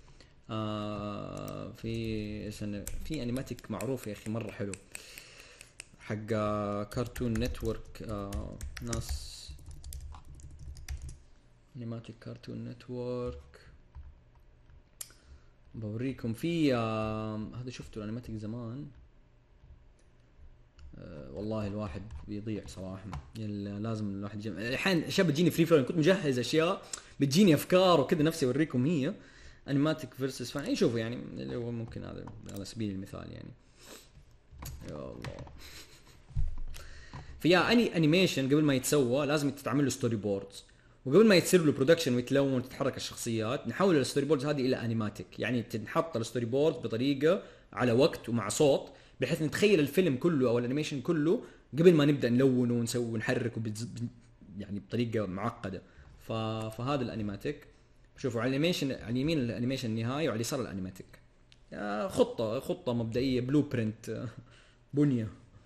S1: آه في سنة في انيماتيك معروف يا اخي مره حلو حق كارتون نتورك. آه ناس انيماتيك كارتون نتورك بوريكم في آه هذا شفتوا الانيماتيك زمان. آه والله الواحد بيضيع صراحه، لازم الواحد يجمع. الحين اشياء بتجيني فري فلو، كنت مجهز اشياء بتجيني افكار وكذا، نفسي اوريكم هي انيماتيك فيرسس فان. اي شوفوا يعني اللي هو ممكن هذا على سبيل المثال يعني. يا الله فيا اني انيميشن قبل ما يتسوى لازم تتعمل له ستوري بوردز، وقبل ما يتصير له برودكشن ويتلون وتتحرك الشخصيات نحول الستوري بوردز هذه الى انيماتيك. يعني تنحط الستوري بوردز بطريقه على وقت ومع صوت، بحيث نتخيل الفيلم كله او الانيميشن كله قبل ما نبدا نلونه ونسوي ونحركه يعني بطريقه معقده. ف... فهذا الانيماتيك. شوفوا على الانيميشن، على اليمين الانيميشن النهائي وعلى اليسار الانيماتيك. خطه خطه مبدئيه، بلو برنت، بنيه.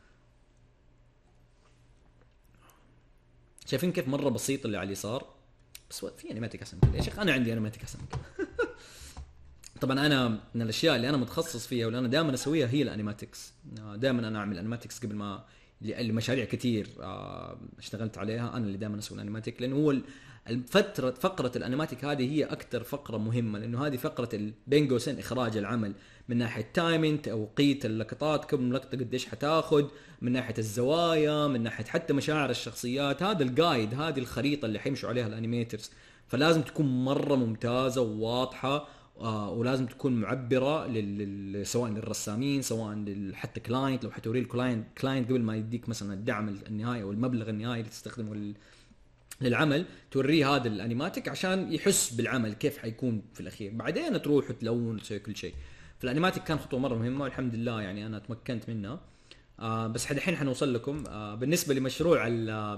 S1: شايفين كيف مره بسيط اللي على اليسار، بس في انيماتيك احسن كده يا شيخ. انا عندي انيماتيك احسن كده. طبعا انا من الاشياء اللي انا متخصص فيها واللي انا دائما اسويها هي الانيماتكس. دائما انا اعمل انيماتكس قبل ما المشاريع كتير اشتغلت عليها، انا اللي دائما اسوي الانيماتيك، لانه هو الفتره فقره الانيماتيك هذه هي اكثر فقره مهمه، لانه هذه فقره البين قوسين اخراج العمل، من ناحيه تايمينج توقيت اللقطات، كم لقطه قديش حتاخذ، من ناحيه الزوايا، من ناحيه حتى مشاعر الشخصيات. هذا الجايد، هذه الخريطه اللي حيمشوا عليها الانيميترز، فلازم تكون مره ممتازه وواضحه، آه ولازم تكون معبره لل... سواء للرسامين سواء لل... حتى كلاينت. لو حتوري الكلاينت كلاينت قبل ما يديك مثلا الدعم النهائي او المبلغ النهائي اللي تستخدمه لل... للعمل، توريه هذا الانيماتيك عشان يحس بالعمل كيف حيكون في الاخير. بعدين تروح وتلون وتسوي كل شيء. فالانيماتيك كان خطوه مره مهمه والحمد لله يعني انا تمكنت منها. آه بس الحين حنوصل لكم. آه بالنسبه لمشروع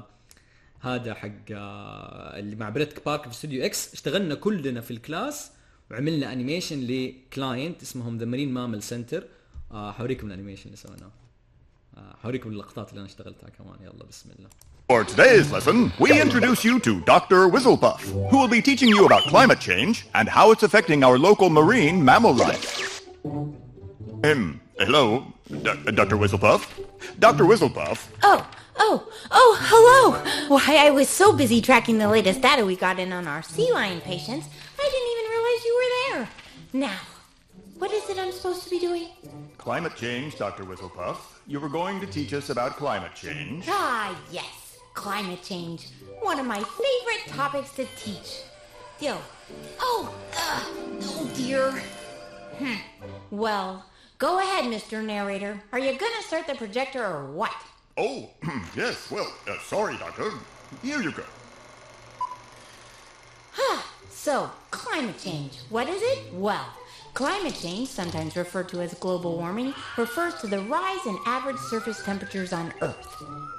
S1: هذا حق آه اللي مع بريتك بارك في استوديو اكس، اشتغلنا كلنا في الكلاس وعملنا انيميشن لكلاينت اسمهم ذا مارين مامل سنتر. حوريكم الانيميشن اللي سويناه، حوريكم اللقطات اللي انا اشتغلتها كمان. يلا بسم الله.
S6: For today's lesson, we introduce you to Doctor Whistlepuff, who will be teaching you about climate change and how it's affecting our local marine mammal life. Um, hello, D- Doctor Whistlepuff? Doctor Whistlepuff?
S7: Oh, oh, oh, hello! Why, I was so busy tracking the latest data we got in on our sea lion patients, I didn't even realize you were there. Now, what is it I'm supposed to be doing?
S6: Climate change, Doctor Whistlepuff. You were going to teach us about climate change.
S7: Ah, yes. Climate change. One of my favorite topics to teach. Yo. Oh, uh, oh dear. Hmm. Well, go ahead, Mister Narrator. Are you gonna start the projector or what?
S6: Oh, yes. Well, uh, sorry, Doctor. Here you go.
S7: So, climate change. What is it? Well, climate change, sometimes referred to as global warming, refers to the rise in average surface temperatures on Earth.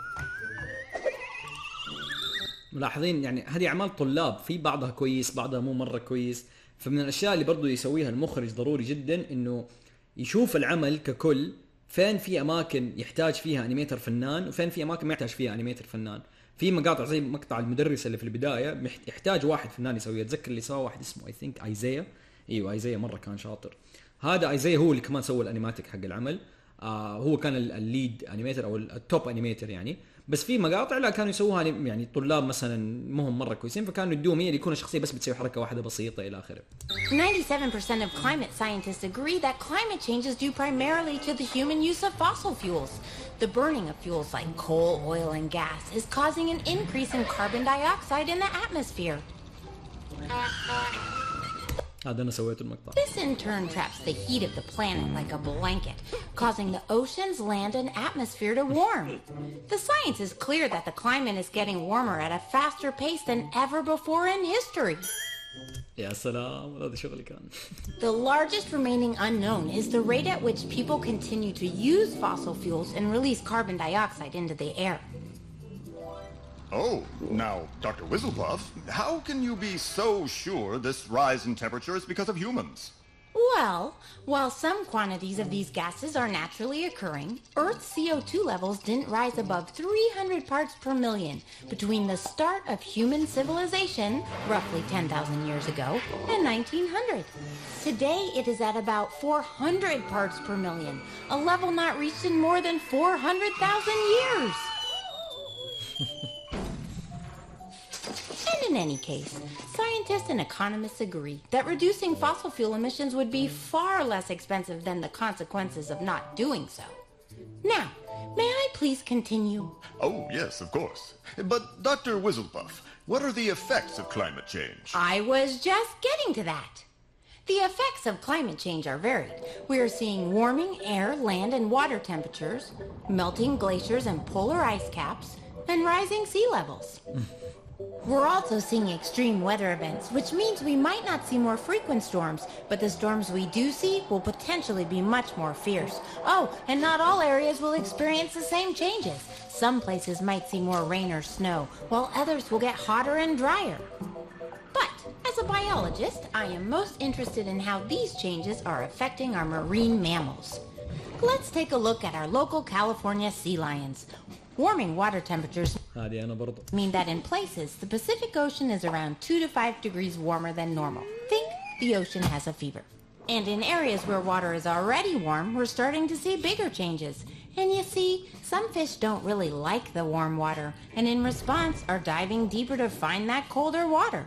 S1: ملاحظين يعني هذه اعمال طلاب، في بعضها كويس بعضها مو مره كويس. فمن الاشياء اللي برضو يسويها المخرج ضروري جدا انه يشوف العمل ككل، فين في اماكن يحتاج فيها انيميتر فنان وفين في اماكن ما يحتاج فيها انيميتر فنان. في مقاطع زي مقطع المدرسه اللي في البدايه يحتاج واحد فنان يسويه. اتذكر اللي سواه واحد اسمه اي ثينك ايزايا. ايوه ايزايا مره كان شاطر. هذا ايزايا هو اللي كمان سوى الانيماتيك حق العمل. آه هو كان الليد انيميتر او التوب انيميتر يعني. بس في مقاطع لا كانوا يسووها يعني طلاب مثلا مهم مره كويسين، فكانوا يدوهم هي اللي يكون الشخصيه بس بتسوي حركه واحده بسيطه الى اخره.
S7: ninety-seven percent of climate scientists agree that climate change is due primarily to the human use of fossil fuels. The burning of fuels like coal, oil and gas is causing an increase in carbon dioxide in the atmosphere.
S1: هذا أنا سويت المقطع.
S7: This in turn traps the heat of the planet like a blanket, causing the oceans, land and atmosphere to warm. The science is clear that the climate is getting warmer at a faster pace than ever before in history.
S1: يا سلام، هذا شغلي كان.
S7: The largest remaining unknown is the rate at which people continue to use fossil fuels and release carbon dioxide into the air.
S6: Oh, now, Doctor Whistlepuff, how can you be so sure this rise in temperature is because of humans?
S7: Well, while some quantities of these gases are naturally occurring, Earth's C O two levels didn't rise above three hundred parts per million between the start of human civilization, roughly ten thousand years ago, and nineteen hundred. Today, it is at about four hundred parts per million, a level not reached in more than four hundred thousand years. And in any case, scientists and economists agree that reducing fossil fuel emissions would be far less expensive than the consequences of not doing so. Now, may I please continue?
S6: Oh, yes, of course. But, Doctor Whistlepuff, what are the effects of climate change?
S7: I was just getting to that. The effects of climate change are varied. We are seeing warming air, land, and water temperatures, melting glaciers and polar ice caps, and rising sea levels. We're also seeing extreme weather events, which means we might not see more frequent storms, but the storms we do see will potentially be much more fierce. Oh, and not all areas will experience the same changes. Some places might see more rain or snow, while others will get hotter and drier. But As a biologist, I am most interested in how these changes are affecting our marine mammals. Let's take a look at our local California sea lions. Warming water temperatures
S1: هذه أنا برضو.
S7: mean that in places, the Pacific Ocean is around two to five degrees warmer than normal. Think the ocean has a fever. And in areas where water is already warm, we're starting to see bigger changes. And you see, some fish don't really like the warm water, and in response are diving deeper to find that colder water.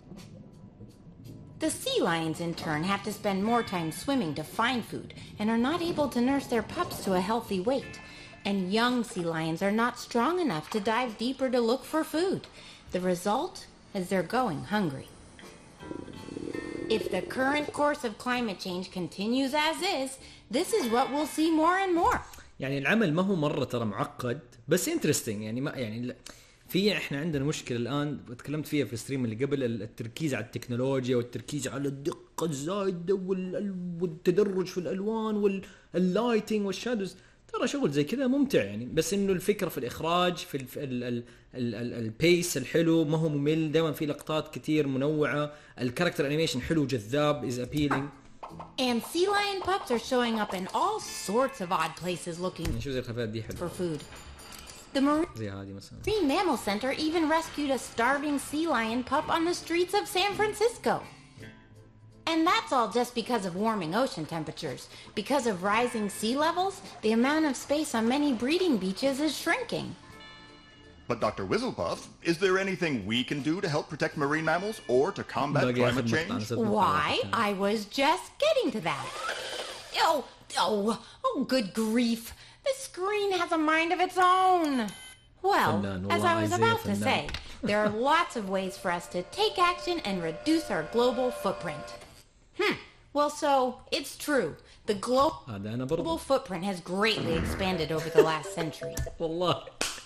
S7: The sea lions, in turn, have to spend more time swimming to find food and are not able to nurse their pups to a healthy weight. And young sea lions are not strong enough to dive deeper to look for food. The result is they're going hungry. If the current course of climate change continues as is, this is what we'll see more and more.
S1: يعني العمل ما هو مرة ترى معقد بس interesting يعني ما يعني في احنا عندنا مشكلة الآن تكلمت فيها في الستريم اللي قبل التركيز على التكنولوجيا والتركيز على الدقة الزايدة والتدرج في الألوان واللايتنج والشادوز. ترى شغل زي كذا ممتع يعني بس انه الفكرة في الإخراج في البيس الحلو ما هو ممل دائما في لقطات كتير منوعة الكاركتر انيميشن حلو جذاب is appealing.
S7: And sea lion pups are showing up in all sorts of odd places looking
S1: شو زي الخفات دي حلو
S7: for food. The Marine Mammal Center even rescued a starving sea lion pup on the streets of San Francisco. And that's all just because of warming ocean temperatures. Because of rising sea levels, the amount of space on many breeding beaches is shrinking.
S6: But Doctor Whistlepuff, is there anything we can do to help protect marine mammals or to combat climate change?
S7: Why, I was just getting to that. Oh, oh, oh, good grief. The screen has a mind of its own. Well, as I was about to say, there are lots of ways for us to take action and reduce our global footprint. Hmm. Well, so, it's true. The global footprint has greatly expanded over the last century.
S1: والله.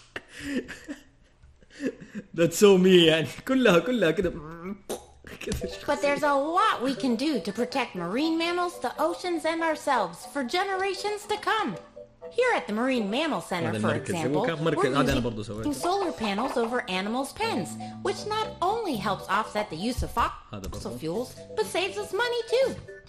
S1: That's so me يعني كلها كلها كده.
S7: But there's a lot we can do to protect marine mammals, the oceans, and ourselves for generations to come. Here at the Marine Mammal Center, for example, we're using solar panels over animals' pens, which not only helps offset the use of fossil fuels, but saves us money too.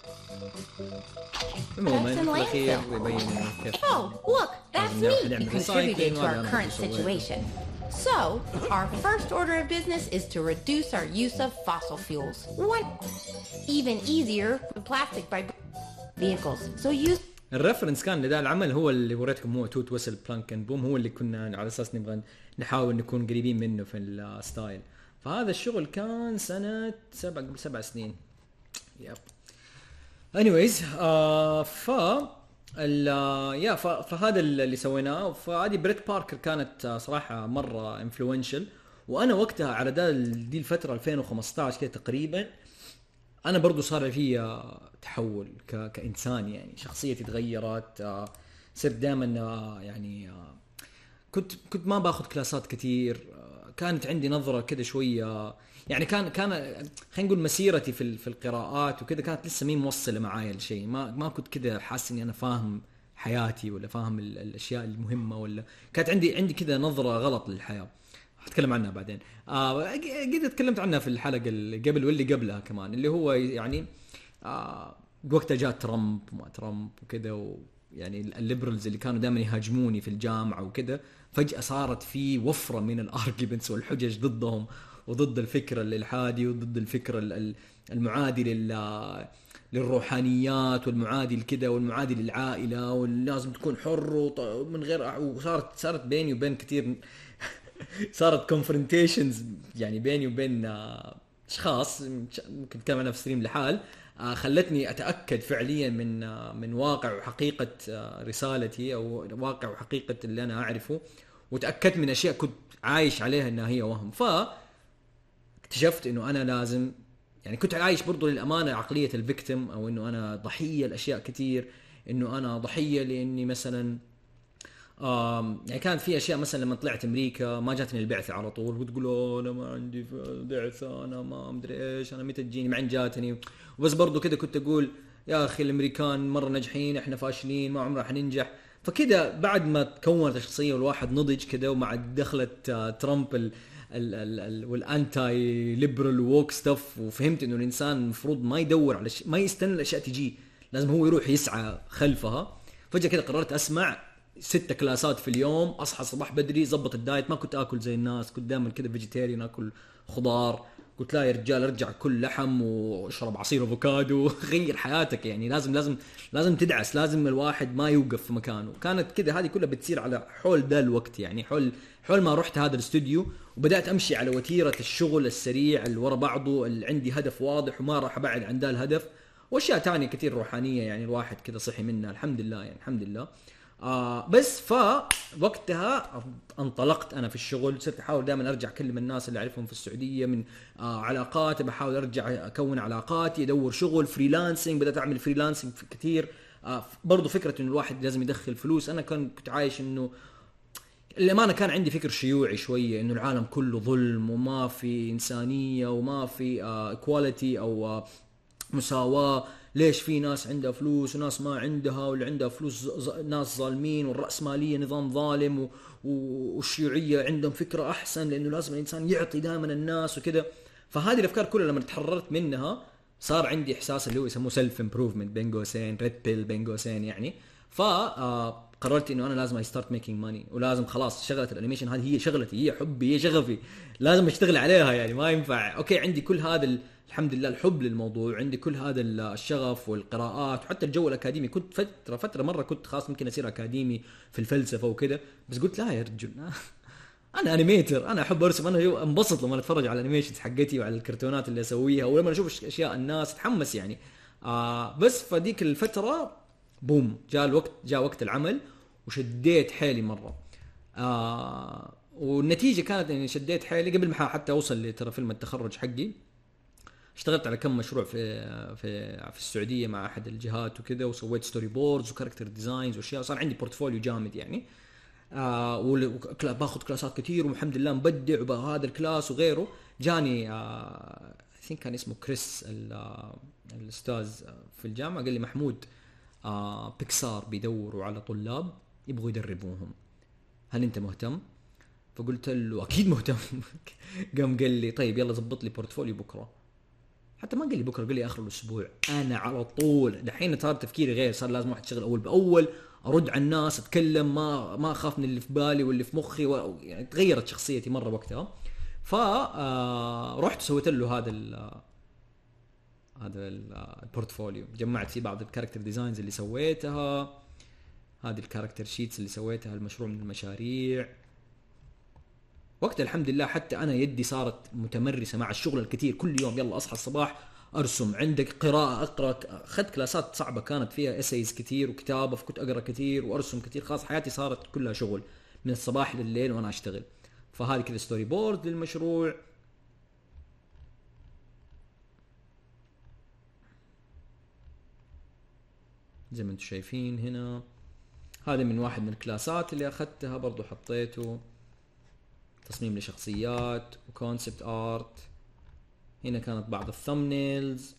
S7: Oh, look, that's me contributing to our current situation. So, our first order of business is to reduce our use of fossil fuels. One, even easier with plastic by vehicles. So use
S1: الريفرنس كان لذا العمل هو اللي وريتكم هو توت ويسل بلانك اند بوم هو اللي كنا على اساس نبغى نحاول نكون قريبين منه في الستايل. فهذا الشغل كان سنة سبع قبل سبع سنين. يب. anyways آه ف ال يا فهذا اللي سويناه. فهذه بريت باركر كانت صراحة مرة انفلونشل وانا وقتها على ده دي الفترة ألفين وخمسة عشر كده تقريبا انا برضو صار في تحول ك... كإنسان يعني شخصيتي تغيرت. صرت دائما يعني كنت كنت ما باخذ كلاسات كتير. كانت عندي نظرة كده شوية يعني كان كان خلينا نقول مسيرتي في في القراءات وكده كانت لسه مين موصلة معايا الشيء. ما ما كنت كده حاسس اني انا فاهم حياتي ولا فاهم الاشياء المهمة ولا كانت عندي عندي كده نظرة غلط للحياة. هتكلم عنها بعدين. آه قد تكلمت عنها في الحلقة اللي قبل واللي قبلها كمان اللي هو يعني آه وقتها جاء ترامب وما ترامب وكده ويعني الليبرالز اللي كانوا دائما يهاجموني في الجامعة وكده فجأة صارت في وفرة من الارجيومنتس والحجج ضدهم وضد الفكر الإلحادي وضد الفكر المعادي لل للروحانيات والمعادي لكده والمعادي للعائلة ولازم تكون حر ومن غير وصارت صارت بيني وبين كتير صارت كونفرونتيشنز يعني بيني وبين اشخاص ممكن نتكلم عنها في ستريم لحال خلتني اتاكد فعليا من من واقع وحقيقه رسالتي او واقع وحقيقه اللي انا اعرفه وتاكدت من اشياء كنت عايش عليها انها هي وهم. ف اكتشفت انه انا لازم يعني كنت عايش برضو للامانه عقليه الفيكتيم او انه انا ضحيه لاشياء كتير انه انا ضحيه لاني مثلا آم يعني كانت في اشياء مثلا لما طلعت امريكا ما جاتني البعثه على طول وتقول انا ما عندي بعثه انا ما ادري ايش انا متى تجيني ما عند جاتني وبس برضو كده كنت اقول يا اخي الامريكان مره ناجحين احنا فاشلين ما عمرنا حننجح. فكده بعد ما تكونت الشخصيه والواحد نضج كده ومع دخلت ترامب ال ال ال والانتاي ليبرال ووك ستاف، وفهمت انه الانسان المفروض ما يدور على شيء، ما يستنى الاشياء تجي، لازم هو يروح يسعى خلفها. فجأة كده قررت اسمع ستة كلاسات في اليوم، اصحى الصباح بدري، زبط الدايت، ما كنت اكل زي الناس، كنت دائما كده فيجيتيريان اكل خضار. قلت لا يا رجال ارجع كل لحم واشرب عصير افوكادو. غير حياتك يعني، لازم لازم لازم تدعس، لازم الواحد ما يوقف في مكانه. كانت كده هذه كلها بتصير على حول ده الوقت يعني، حول حول ما رحت هذا الاستوديو وبدأت امشي على وتيرة الشغل السريع اللي ورا بعضه، اللي عندي هدف واضح وما راح ابعد عن ده الهدف، واشياء تانية كتير روحانية يعني الواحد كده صحي منها الحمد لله يعني الحمد لله. آه بس فوقتها انطلقت انا في الشغل، صرت احاول دائما ارجع اكلم الناس اللي اعرفهم في السعوديه من آه علاقات، بحاول ارجع اكون علاقاتي، ادور شغل فريلانسنج، بدات اعمل فريلانسنج كثير. آه برضو فكره انه الواحد لازم يدخل فلوس، انا كنت عايش انه الامانه كان عندي فكر شيوعي شويه انه العالم كله ظلم وما في انسانيه وما في ايكواليتي آه او آه مساواة، ليش في ناس عندها فلوس وناس ما عندها، واللي عندها فلوس ناس ظالمين، والرأسمالية نظام ظالم، والشيوعية عندهم فكرة أحسن لأنه لازم الإنسان يعطي دائما الناس وكده. فهذه الأفكار كلها لما تحررت منها صار عندي إحساس اللي هو يسموه سيلف امبروفمنت بين قوسين، ريد بيل بين قوسين يعني. فقررت إنه أنا لازم ستارت ميكينج ماني، ولازم خلاص شغلة الأنيميشن هذه هي شغلتي، هي حبي، هي شغفي، لازم أشتغل عليها يعني ما ينفع. أوكي عندي كل هذا ال الحمد لله الحب للموضوع، عندي كل هذا الشغف والقراءات وحتى الجو الأكاديمي. كنت فترة فترة مرة كنت خاص ممكن أصير أكاديمي في الفلسفة وكده، بس قلت لا يا رجل أنا أنيميتر، أنا أحب أرسم، أنا أنبسط لما أتفرج على الأنيميشنز حقتي وعلى الكرتونات اللي أسويها، ولما أشوف أشياء الناس أتحمس يعني. آه بس فديك الفترة بوم جاء الوقت، جاء وقت العمل وشديت حيلي مرة. آه والنتيجة كانت إني شديت حيلي قبل ما حتى أوصل لترى فيلم التخرج حقي. اشتغلت على كم مشروع في في في السعوديه مع احد الجهات وكذا، وسويت ستوري بوردز وكاركتر ديزاينز واشياء، صار عندي بورتفوليو جامد يعني. آه وباخذ كلاسات كثير والحمد لله مبدع وبهذا الكلاس وغيره. جاني آه ثينك كان اسمه كريس الاستاذ في الجامعه، قال لي محمود آه بيكسار بيدوروا على طلاب يبغوا يدربوهم، هل انت مهتم؟ فقلت له اكيد مهتم. قام قال لي طيب يلا زبط لي بورتفوليو بكره. حتى ما قال لي بكره، قال لي اخر الاسبوع. انا على طول دحين صار تفكيري غير، صار لازم واحد يشتغل اول باول، ارد على الناس، اتكلم، ما ما اخاف من اللي في بالي واللي في مخي و... يعني تغيرت شخصيتي مره وقتها. ف رحت سويت له هذا ال هذا البورتفوليو، جمعت فيه بعض الكاركتر ديزاينز اللي سويتها، هذه الكاركتر شيتس اللي سويتها، المشروع من المشاريع. وقت الحمد لله حتى أنا يدي صارت متمرسة مع الشغل الكثير، كل يوم يلا أصحى الصباح أرسم، عندك قراءة أقرأ، أخذت كلاسات صعبة كانت فيها إسايز كثير وكتابة، فكنت أقرأ كثير وأرسم كثير، خلاص حياتي صارت كلها شغل من الصباح لليل وأنا أشتغل. فهذه كذا ستوري بورد للمشروع. زي ما انتم شايفين هنا، هذا من واحد من الكلاسات اللي أخذتها برضو، حطيته تصميم لشخصيات وكونسبت آرت. هنا كانت بعض الثمبنيلز،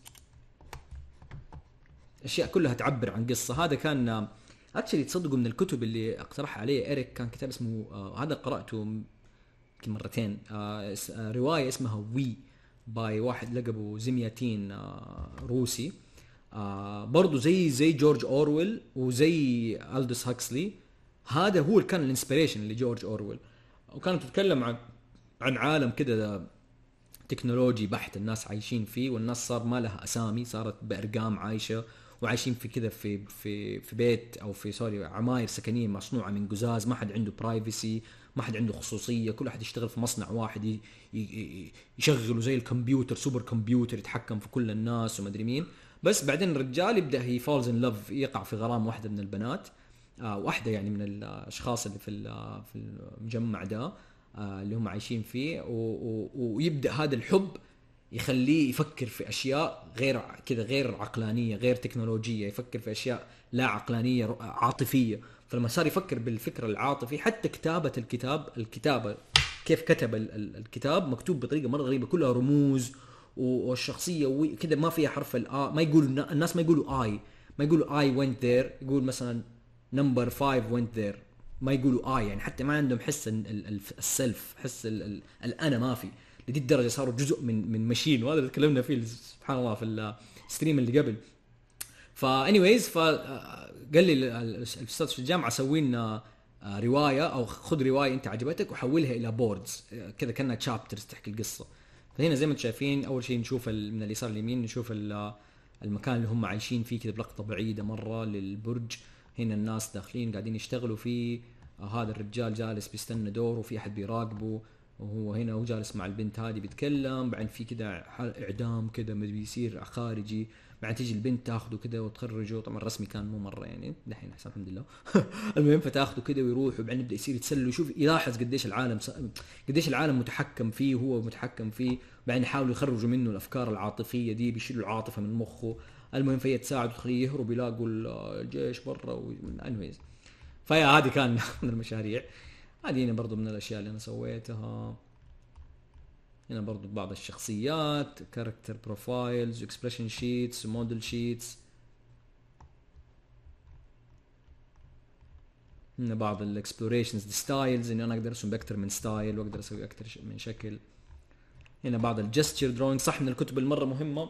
S1: أشياء كلها تعبر عن قصة. هذا كان أكشلي تصدقوا من الكتب اللي اقترحها عليه إيريك، كان كتاب اسمه آه هذا قرأته يمكن مرتين، آه رواية اسمها وي باي واحد لقبه زمياتين آه روسي، آه برضو زي زي جورج أورويل وزي ألدوس هاكسلي. هذا هو كان الانسبيريشن لجورج أورويل، وكانت تتكلم عن عن عالم كده تكنولوجي بحت الناس عايشين فيه، والناس صار ما لها أسامي، صارت بأرقام عايشة وعايشين في كده في في في بيت أو في سوري عماير سكنية مصنوعة من قزاز، ما حد عنده برايفسي، ما حد عنده خصوصية، كل واحد يشتغل في مصنع واحد يشغله زي الكمبيوتر، سوبر كمبيوتر يتحكم في كل الناس وما أدري مين. بس بعدين الرجال يبدأ هي فالز إن لاف، يقع في غرام واحدة من البنات، آه واحدة يعني من الأشخاص اللي في في المجمع ده آه اللي هم عايشين فيه، ويبدأ هذا الحب يخليه يفكر في أشياء غير كذا، غير عقلانية، غير تكنولوجية، يفكر في أشياء لا عقلانية، عاطفية. فلما صار يفكر بالفكر العاطفي، حتى كتابة الكتاب، الكتابة كيف كتب الكتاب مكتوب بطريقة مرة غريبة، كلها رموز والشخصية كذا ما فيها حرف الآ، ما يقولوا الناس ما يقولوا آي، ما يقولوا I went there، يقول مثلا number five went there، ما يقولوا اي، يعني حتى ما عندهم حس السلف، حس ال ال الانا ما في لدي الدرجه، صاروا جزء من من ماشين. وهذا اللي تكلمنا فيه سبحان الله في الستريم اللي قبل. فا انيويز فقال لي الاستاذ في الجامعه سوي لنا روايه او خذ روايه انت عجبتك وحولها الى بوردز كذا كانها تشابترز تحكي القصه. فهنا زي ما انتم شايفين اول شيء نشوف من اليسار اليمين نشوف المكان اللي هم عايشين فيه كذا بلقطه بعيده مره للبرج. هنا الناس داخلين قاعدين يشتغلوا فيه، هذا الرجال جالس بيستنى دوره وفي احد بيراقبه، وهو هنا هو جالس مع البنت هذه بيتكلم. بعدين في كذا اعدام كذا بيصير خارجي، بعدين تيجي البنت تاخذه كذا وتخرجه. طبعا الرسمي كان مو مره يعني دحين احسن الحمد لله. المهم فتاخذه كذا ويروح، وبعدين يبدا يصير يتسلى ويشوف يلاحظ قديش العالم قديش العالم متحكم فيه وهو متحكم فيه. بعدين يحاولوا يخرجوا منه الافكار العاطفيه دي، بيشيلوا العاطفه من مخه. المهم فهي تساعد وتخليه يهرب، يلاقوا الجيش برا وانويز. فيا هذه كان من المشاريع هذه. هنا برضو من الاشياء اللي انا سويتها. هنا برضو بعض الشخصيات، كاركتر بروفايلز، اكسبريشن شيتس، موديل شيتس. هنا بعض الاكسبلوريشنز ستايلز، اني انا اقدر ارسم باكثر من ستايل واقدر اسوي اكثر من شكل. هنا بعض الجستشر دروينج، صح من الكتب المره مهمه.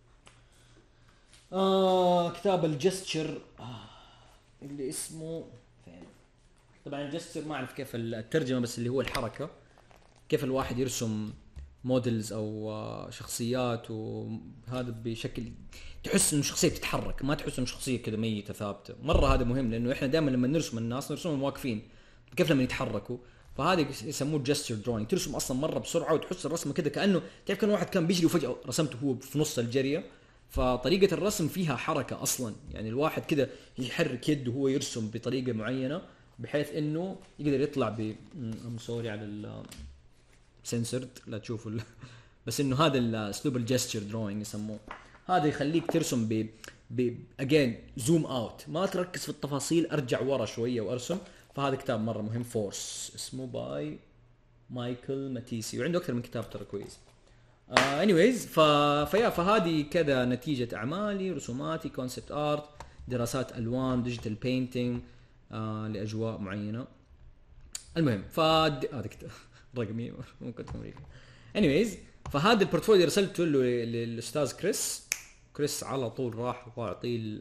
S1: آه كتاب الجستشر آه اللي اسمه فين؟ طبعا الجستشر ما اعرف كيف الترجمه، بس اللي هو الحركه، كيف الواحد يرسم موديلز او شخصيات وهذا بشكل تحس انه شخصيه تتحرك، ما تحس انه شخصيه كذا ميته ثابته. مره هذا مهم، لانه احنا دائما لما نرسم الناس نرسمهم واقفين، كيف لما يتحركوا. فهذا يسموه جستشر دروينج، ترسم اصلا مره بسرعه وتحس الرسمه كذا كانه تعرف كان واحد كان بيجري وفجاه رسمته هو في نص الجريه. فطريقه الرسم فيها حركه اصلا، يعني الواحد كذا يحرك يده وهو يرسم بطريقه معينه بحيث انه يقدر يطلع ب ام سوري على ال سنسرد لا تشوفوا ال... بس انه هذا الاسلوب الجستشر دروينج يسموه. هذا يخليك ترسم ب ب اجين زوم اوت، ما تركز في التفاصيل، ارجع ورا شويه وارسم. فهذا كتاب مره مهم، فورس اسمه باي مايكل ماتيسي، وعنده اكثر من كتاب ترى كويس. آه anyways ف فيا فهذه كذا نتيجه اعمالي، رسوماتي، كونسبت ارت، دراسات الوان، ديجيتال بينتينج آه لاجواء معينه. المهم ف هذا كتاب رقمي ممكن تكون ريكي. anyways فهذا البورتفوليو رسلته له للاستاذ كريس. كريس على طول راح واعطيه ال...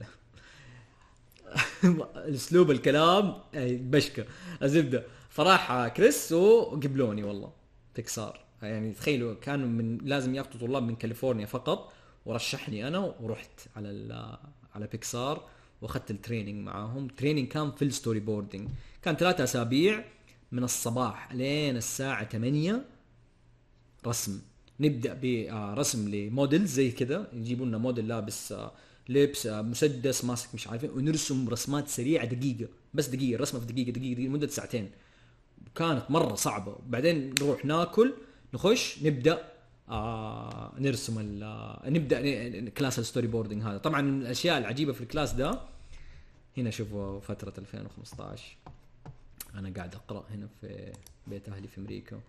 S1: الاسلوب الكلام بشكه الزبده. فراح كريس وقبلوني والله بيكسار. يعني تخيلوا كانوا من لازم ياخذوا طلاب من كاليفورنيا فقط، ورشحني انا ورحت على على بيكسار واخذت التريننج معاهم. تريننج كان في الستوري بوردينج، كان ثلاثة اسابيع من الصباح لين الساعه ثمانية رسم. نبدا برسم لموديل زي كذا، يجيبوا لنا موديل لابس لبس مسدس ماسك مش عارفين، ونرسم رسمات سريعه دقيقه، بس دقيقه الرسمه في دقيقه دقيقه, دقيقة مده ساعتين. كانت مره صعبه. بعدين نروح ناكل نخش نبدا آه نرسم نبدا كلاس الستوري بوردينج. هذا طبعا من الاشياء العجيبه في الكلاس ده. هنا شوفوا فتره ألفين وخمسة عشر انا قاعد اقرا هنا في بيت اهلي في امريكا.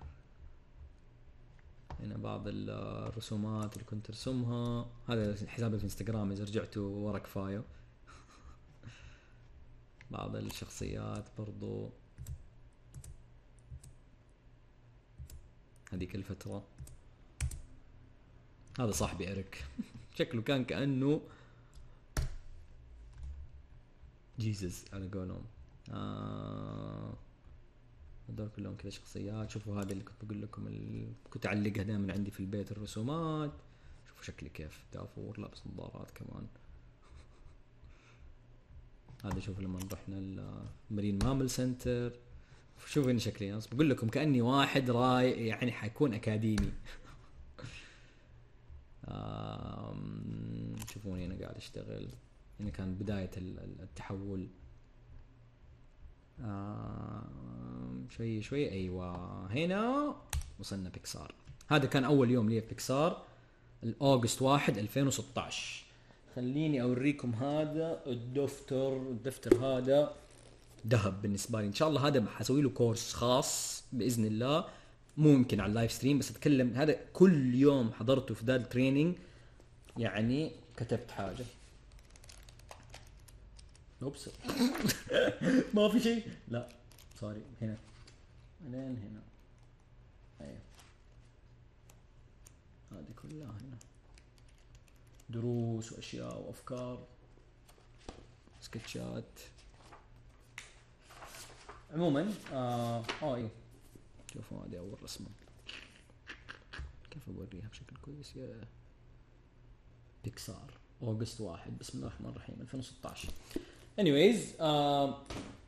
S1: هنا بعض الرسومات اللي كنت ارسمها. هذا حسابي في انستغرام اذا رجعتوا ورا كفايه. بعض الشخصيات برضو هذيك الفترة. هذا صاحبي إريك شكله كان كأنه جيزس على قولهم. آه هذول كلهم كذا شخصيات. شوفوا هذا اللي كنت بقول لكم اللي كنت أعلقها دائما عندي في البيت الرسومات. شوفوا شكلي كيف دافور لابس نظارات كمان. هذا شوفوا لما رحنا المارين مامل سنتر. شوفوا هنا شكلي ناس بقول لكم كأني واحد راي يعني حيكون أكاديمي. شوفوني أنا قاعد أشتغل. هنا كان بداية التحول شوي شوي. أيوة هنا وصلنا بيكسار. هذا كان أول يوم لي في بيكسار الأغسطس واحد ألفين وستة عشر. خليني أوريكم هذا الدفتر. الدفتر هذا ذهب بالنسبه لي. ان شاء الله هذا حسوي له كورس خاص باذن الله، ممكن على اللايف ستريم. بس اتكلم هذا كل يوم حضرته في ذا التريننج يعني كتبت حاجه. اوبس ما في شيء. لا سوري هنا لين هنا. ايوه هذه كلها هنا دروس واشياء وافكار سكتشات. عموما اه اه ايه شوفوا هذه اول رسمه كيف اوريها بشكل كويس. يا بيكسار اوغست واحد بسم الله الرحمن الرحيم ألفين وستة عشر. anyways آه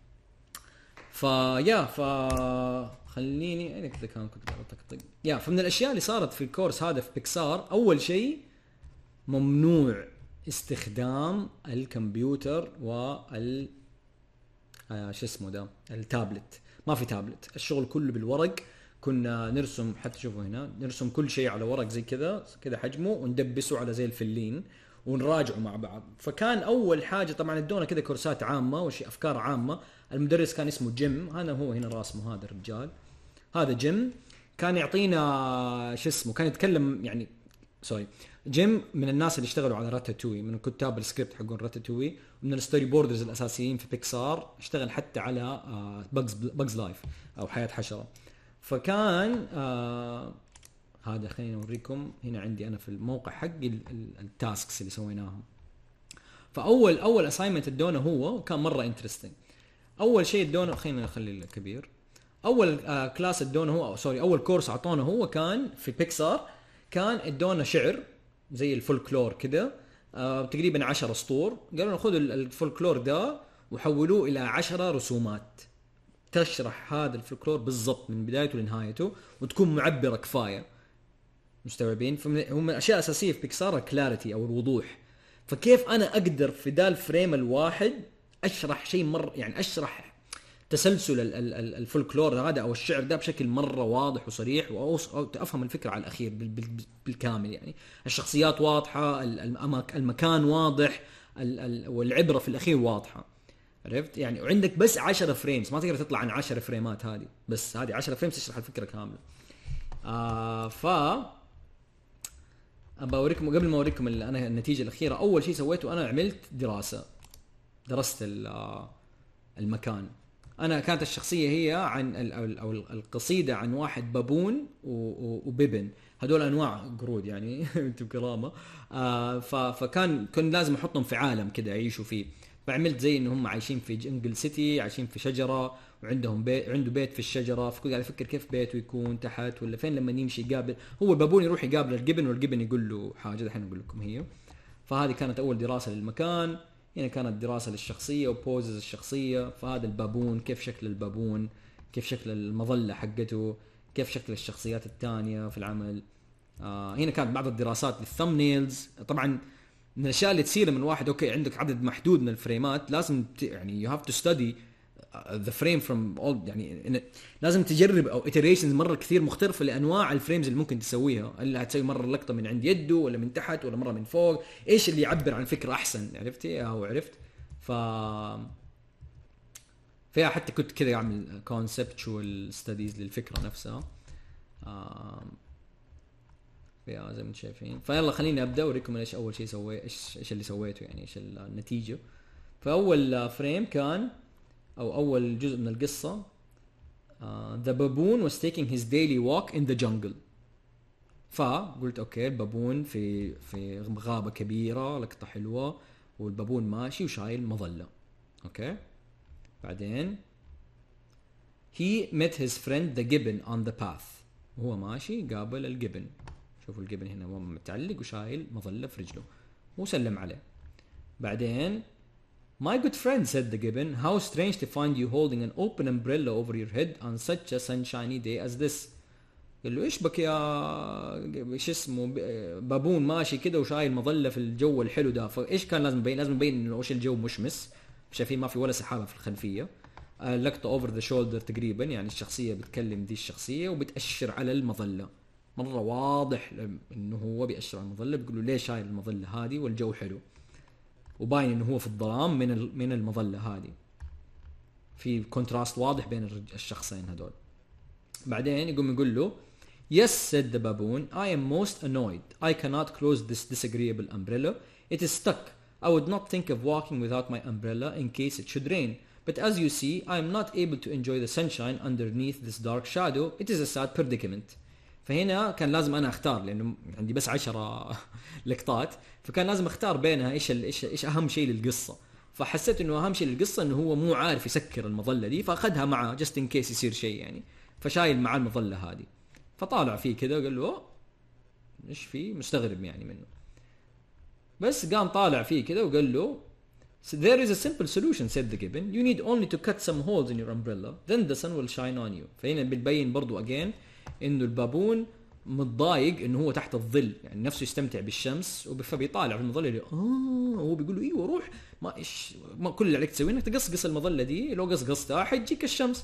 S1: فيا ف خليني انا كذا كان كنت قاعد اطقطق يا فمن الاشياء اللي صارت في الكورس هذا في بيكسار اول شيء ممنوع استخدام الكمبيوتر وال آه شو اسمه ده التابلت. ما في تابلت، الشغل كله بالورق. كنا نرسم حتى شوفوا هنا نرسم كل شيء على ورق زي كذا كذا حجمه وندبسه على زي الفلين ونراجعه مع بعض. فكان اول حاجه طبعا ادونا كذا كورسات عامه وشي افكار عامه. المدرس كان اسمه جيم، هذا هو هنا راسمه هذا الرجال هذا جيم. كان يعطينا شو اسمه كان يتكلم يعني سوري جيم من الناس اللي اشتغلوا على راتاتوي، من كتاب السكريبت حقون راتاتوي ومن الستوري بوردرز الاساسيين في بيكسار. اشتغل حتى على باجز باجز لايف او حياه حشره. فكان آه هذا خليني اوريكم هنا عندي انا في الموقع حق التاسكس اللي سويناهم. فاول اول اساينمنت ادونا هو كان مره انترستينج. اول شيء ادونا خلينا نخلي الكبير. اول آه كلاس ادونا هو سوري اول كورس اعطونا هو كان في بيكسار. كان ادونا شعر زي الفولكلور كده آه تقريبا عشرة اسطور. قالوا لنا خذوا الفولكلور ده وحولوه الى عشرة رسومات تشرح هذا الفولكلور بالضبط من بدايته لنهايته وتكون معبرة كفاية. مستوعبين؟ فهم من الاشياء الاساسيه في بيكسار الكلاريتي او الوضوح. فكيف انا اقدر في ذا الفريم الواحد اشرح شيء مر يعني اشرح تسلسل الفولكلور هذا او الشعر ده بشكل مره واضح وصريح وافهم الفكره على الاخير بالكامل. يعني الشخصيات واضحه، المكان واضح، والعبره في الاخير واضحه. عرفت يعني؟ وعندك بس عشرة فريمز، ما تقدر تطلع عن عشرة فريمات هذه، بس هذه عشرة فريمز تشرح الفكره كامله. آه ف ابى اوريكم قبل ما اوريكم انا النتيجه الاخيره. اول شيء سويته انا عملت دراسه، درست المكان. انا كانت الشخصيه هي عن او القصيده عن واحد بابون وبيبن، هذول انواع قرود يعني انتم كرامه. آه فكان كان لازم احطهم في عالم كده يعيشوا فيه. فعملت زي انهم عايشين في جنجل سيتي، عايشين في شجره وعندهم بيت، عنده بيت في الشجره. فكنت قاعد افكر كيف بيته يكون تحت ولا فين لما يمشي يقابل هو البابون يروح يقابل الجبن والجبن يقول له حاجه. الحين اقول لكم هي. فهذه كانت اول دراسه للمكان. هنا كانت دراسه للشخصيه وبوزز الشخصيه. فهذا البابون كيف شكل البابون، كيف شكل المظله حقته، كيف شكل الشخصيات الثانيه في العمل. آه هنا كانت بعض الدراسات للثمبنيلز. طبعا من الاشياء اللي تصير من واحد اوكي عندك عدد محدود من الفريمات لازم ت... يعني you have to study the frame from all يعني لازم تجرب او iterations مره كثير مختلفه لانواع الفريمز اللي ممكن تسويها. اللي هتسوي مره لقطه من عند يده ولا من تحت ولا مره من فوق، ايش اللي يعبر عن فكره احسن. عرفتي او عرفت؟ ف فيها حتى كنت كذا اعمل conceptual studies للفكره نفسها. آه... يا زي ما انتم شايفين. فيلا خليني ابدا اوريكم ايش اول شيء سويت، ايش ايش اللي سويته يعني ايش النتيجه. فاول فريم كان او اول جزء من القصه uh, the baboon was taking his daily walk in the jungle. فقلت اوكي البابون في في غابه كبيره، لقطه حلوه والبابون ماشي وشايل مظله. اوكي بعدين he met his friend the gibbon on the path. وهو ماشي قابل الجبن. شوفوا الجبن هنا هو متعلق وشايل مظلة في رجله وسلم عليه. بعدين my good friend said the gibbon how strange to find you holding an open umbrella over your head on such a sunshiny day as this. قال له ايش بك يا ايش اسمه بابون ماشي كده وشايل مظلة في الجو الحلو ده. فايش كان لازم يبين؟ لازم يبين انه ايش الجو مشمس، شايفين ما في ولا سحابة في الخلفية. لقطة over the shoulder تقريبا، يعني الشخصية بتكلم دي الشخصية وبتأشر على المظلة. مرة واضح انه هو بيأشر على المظلة، بيقول له ليش شايل المظلة هذه والجو حلو، وباين انه هو في الظلام من من المظلة هذه. في كونتراست واضح بين الشخصين هذول. بعدين يقوم يقول له yes said the baboon I am most annoyed I cannot close this disagreeable umbrella it is stuck I would not think of walking without my umbrella in case it should rain but as you see I am not able to enjoy the sunshine underneath this dark shadow. It is a sad predicament. فهنا كان لازم أنا أختار لأنه عندي بس عشرة لقطات، فكان لازم أختار بينها إيش إيش إيش أهم شيء للقصة. فحسيت إنه أهم شيء للقصة إنه هو مو عارف يسكر المظلة دي، فأخذها معه just in case يصير شيء يعني، فشايل معه المظلة هذه. فطالع فيه كذا وقال له إيش فيه، مستغرب يعني منه. بس قام طالع فيه كذا وقال له there is a simple solution said the gibbon. You need only to cut some holes in your umbrella, then the sun will shine on you. فهنا بتبين برضو again إنه البابون متضايق إنه هو تحت الظل، يعني نفسه يستمتع بالشمس فبيطالع في المظلة اللي آه هو بيقول له إيوه روح ما إيش ما كل اللي عليك تسويه إنك تقصقص المظلة دي، لو قصقصتها حتجيك الشمس.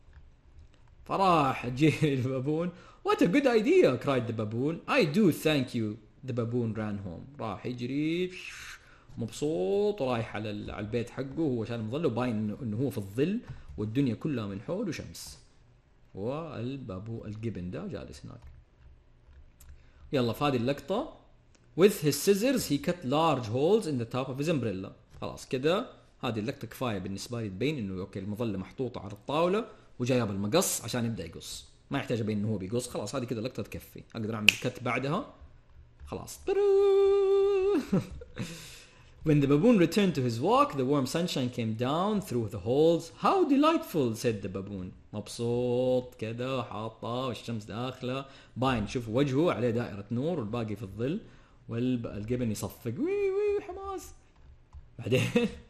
S1: فراح جي البابون what a good idea cried the baboon. I do thank you. The baboon ran home. راح يجري مبسوط ورايح على على البيت حقه، هو شال المظلة وباين إنه هو في الظل والدنيا كلها من حوله شمس، والبابو الجبن ده جالس هناك. يلا في هذه اللقطة with his scissors he cut large holes in the top of his umbrella. خلاص كده هذه اللقطة كفاية بالنسبة لي تبين إنه أوكي المظلة محطوطة على الطاولة وجايب المقص عشان يبدأ يقص، ما يحتاج أبين إنه هو بيقص. خلاص هذه كده لقطة تكفي، أقدر أعمل كت بعدها خلاص. When the baboon returned to his walk, the warm sunshine came down through the holes. How delightful, said the baboon. مبسوط كده حاطة والشمس داخلة، باين شوف وجهه عليه دائرة نور والباقي في الظل، والجبن يصفق وي وي حماس. بعدين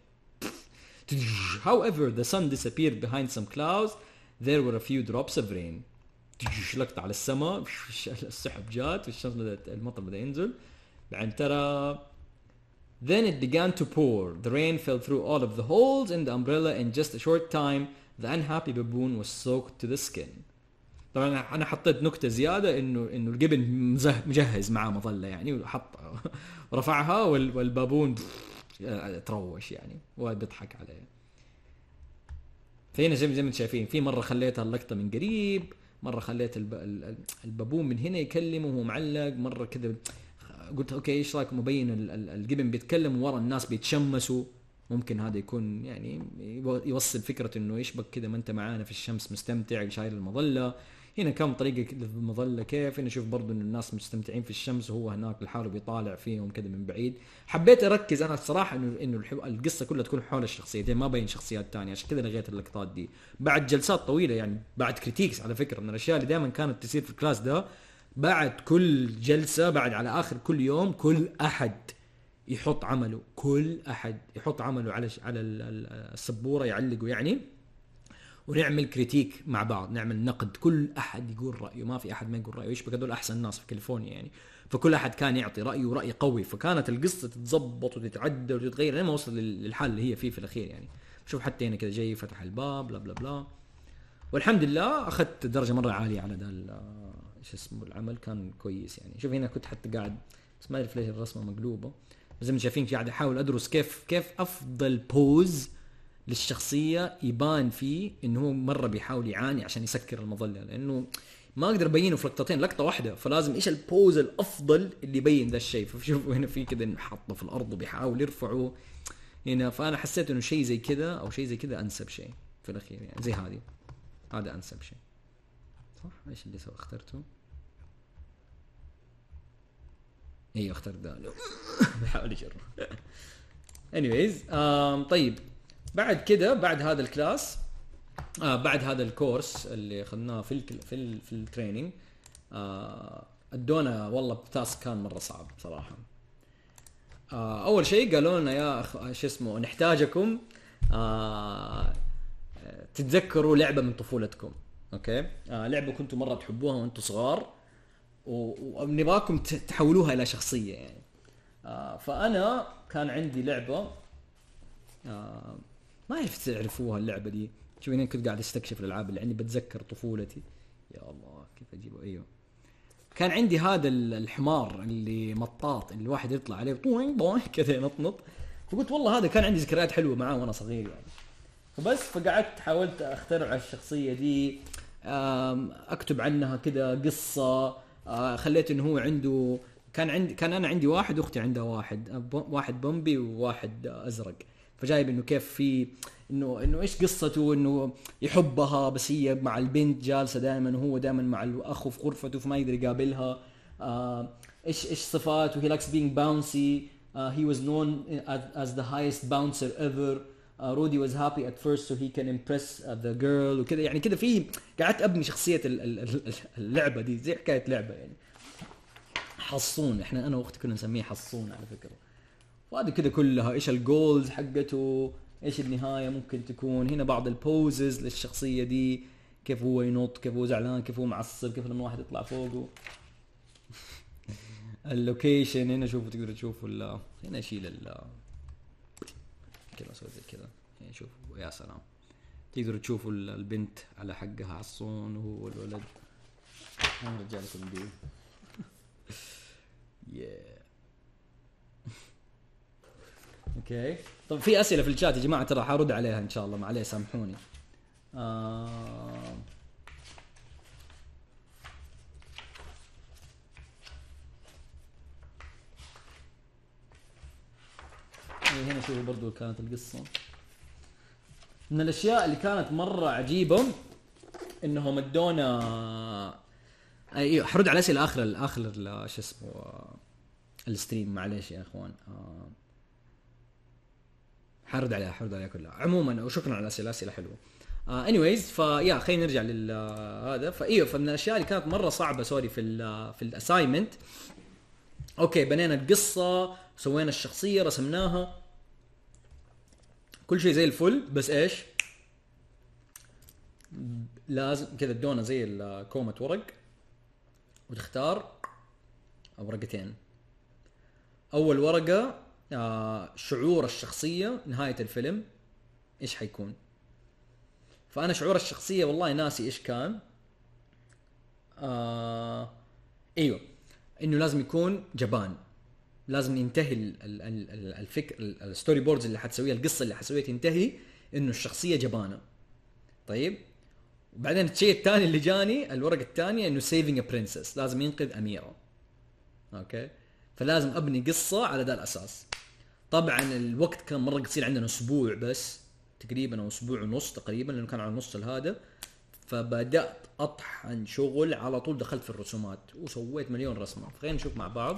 S1: however the sun disappeared behind some clouds. There were a few drops of rain. لقطة على السماء، السحب جات والشمس بدأت المطر بدأ ينزل. بعدين ترى then it began to pour. The rain fell through all of the holes in the umbrella. In just a short time, the unhappy baboon was soaked to the skin. طبعا أنا حطيت نكتة زيادة إنه إنه الجبن مجهز معاه مظلة يعني، وحط رفعها والبابون تروش يعني وبيضحك عليه. فهنا زي زي ما انتم شايفين في مرة خليت اللقطة من قريب، مرة خليت البابون من هنا يكلم وهو معلق، مرة كذا قلت اوكي ايش رايكم مبين الجبن بيتكلم ورا الناس بيتشمسوا، ممكن هذا يكون يعني يوصل فكرة انه يشبك كذا ما انت معانا في الشمس مستمتع شايل المظلة. هنا كم طريقة المظلة كيف، هنا شوف برضو ان الناس مستمتعين في الشمس وهو هناك لحاله بيطالع فيهم كذا من بعيد. حبيت اركز انا الصراحة انه انه القصة كلها تكون حول الشخصيتين، ما بين شخصيات تانية، عشان كذا لغيت اللقطات دي بعد جلسات طويلة يعني، بعد كريتيكس على فكرة من الاشياء اللي دائما كانت تصير في الكلاس ده. بعد كل جلسة، بعد على آخر كل يوم، كل أحد يحط عمله، كل أحد يحط عمله على على السبورة يعلقه يعني، ونعمل كريتيك مع بعض، نعمل نقد، كل أحد يقول رأيه، ما في أحد ما يقول رأيه. يشبه هذول أحسن ناس في كاليفورنيا يعني، فكل أحد كان يعطي رأيه ورأي قوي، فكانت القصة تتزبط وتتعدل وتتغير لما وصل للحال اللي هي فيه في الأخير يعني. شوف حتى هنا كده جاي فتح الباب بلا بلا بلا، والحمد لله أخذت درجة مرة عالية على ذا ايش اسمه العمل، كان كويس يعني. شوف هنا كنت حتى قاعد بس ما اعرف ليش الرسمه مقلوبه، بس زي ما شايفين قاعد احاول ادرس كيف كيف افضل بوز للشخصيه يبان فيه انه هو مره بيحاول يعاني عشان يسكر المظله، لانه ما اقدر ابينه في لقطتين، لقطه واحده، فلازم ايش البوز الافضل اللي يبين ذا الشيء. فشوفوا هنا في كذا انه حاطه في الارض وبيحاول يرفعه هنا، فانا حسيت انه شيء زي كذا او شيء زي كذا انسب شيء في الاخير يعني، زي هذه هذا انسب شيء صح. ايش اللي سوى اخترته؟ ايوه اخترت ده بحاول اجرب. anyways um, طيب بعد كده بعد هذا الكلاس آه بعد هذا الكورس اللي اخذناه في ال في ال في التريننج آه ادونا والله تاسك كان مره صعب صراحه. آه اول شيء قالوا لنا يا اخ شو اسمه نحتاجكم آه تتذكروا لعبه من طفولتكم. اوكي آه لعبه كنتوا مره تحبوها وانتم صغار ونبغاكم تحولوها الى شخصيه يعني. آه فانا كان عندي لعبه آه ما اعرف تعرفوها اللعبه دي. شوف هنا كنت قاعد استكشف الالعاب اللي عندي بتذكر طفولتي. يا الله كيف اجيبه. ايوه كان عندي هذا الحمار اللي مطاط اللي الواحد يطلع عليه طوين طوين كذا ينطنط، فقلت والله هذا كان عندي ذكريات حلوه معاه وانا صغير يعني. فبس فقعدت حاولت اخترع الشخصيه دي، اكتب عنها كذا قصه. خليت انه هو عنده كان عندي كان انا عندي واحد واختي عندها واحد واحد بومبي وواحد ازرق، فجايب انه كيف في انه انه ايش قصته، انه يحبها بس هي مع البنت جالسه دائما وهو دائما مع الاخ في غرفته فما يقدر يقابلها. آه ايش ايش صفاته. he likes being bouncy. uh, he was known as, as the highest bouncer ever. uh, Rudy was happy at first so he can impress uh, the girl وكذا. يعني كذا في قعدت ابني شخصيه اللعبه دي زي حكايه لعبه يعني. حصون، احنا انا واختي كنا نسميه حصون على فكره. وهذه كذا كلها ايش الجولز حقته، ايش النهايه ممكن تكون. هنا بعض البوزز للشخصيه دي، كيف هو ينط، كيف هو زعلان، كيف هو معصب، كيف لما واحد يطلع فوقه. اللوكيشن هنا شوفوا تقدروا تشوفوا ال هنا اشيل ال كذا اسوي زي كذا يعني. شوفوا يا سلام تقدروا تشوفوا البنت على حقها عصون وهو الولد. انا رجع لكم دي. yeah. اوكي طب في اسئله في الشات يا جماعه ترى حرد عليها ان شاء الله، معليه سامحوني. آه... هنا شوفوا برضو كانت القصه من الاشياء اللي كانت مره عجيبه انهم ادونا. ايوه حرد على الاسئله اخر الاخر شو اسمه الستريم، معليش يا اخوان. آه... حرد عليها حرد عليها كلها عموما. وشكرا على الاسئله، اسئله حلوه. آه anyways فيا خلينا نرجع لل هذا. فايوه فمن الاشياء اللي كانت مره صعبه سوري في ال في الاساينمنت. اوكي بنينا القصه، سوينا الشخصيه، رسمناها، كل شيء زي الفل. بس ايش لازم كذا ادونا زي الكومة ورق وتختار ورقتين. اول ورقه آه شعور الشخصيه نهايه الفيلم ايش حيكون. فانا شعور الشخصيه والله ناسي ايش كان. آه ايوه انه لازم يكون جبان، لازم ينتهي الفكر الستوري بوردز اللي حتسويها، القصه اللي حتسويها تنتهي انه الشخصيه جبانه. طيب وبعدين الشيء الثاني اللي جاني الورقه الثانيه انه سيفينج ا برنسس، لازم ينقذ اميره. اوكي فلازم ابني قصه على ذا الاساس. طبعا الوقت كان مره قصير، عندنا اسبوع بس تقريبا او اسبوع ونص تقريبا لانه كان على نص هذا. فبدات اطحن شغل على طول، دخلت في الرسومات وسويت مليون رسمه. خلينا نشوف مع بعض.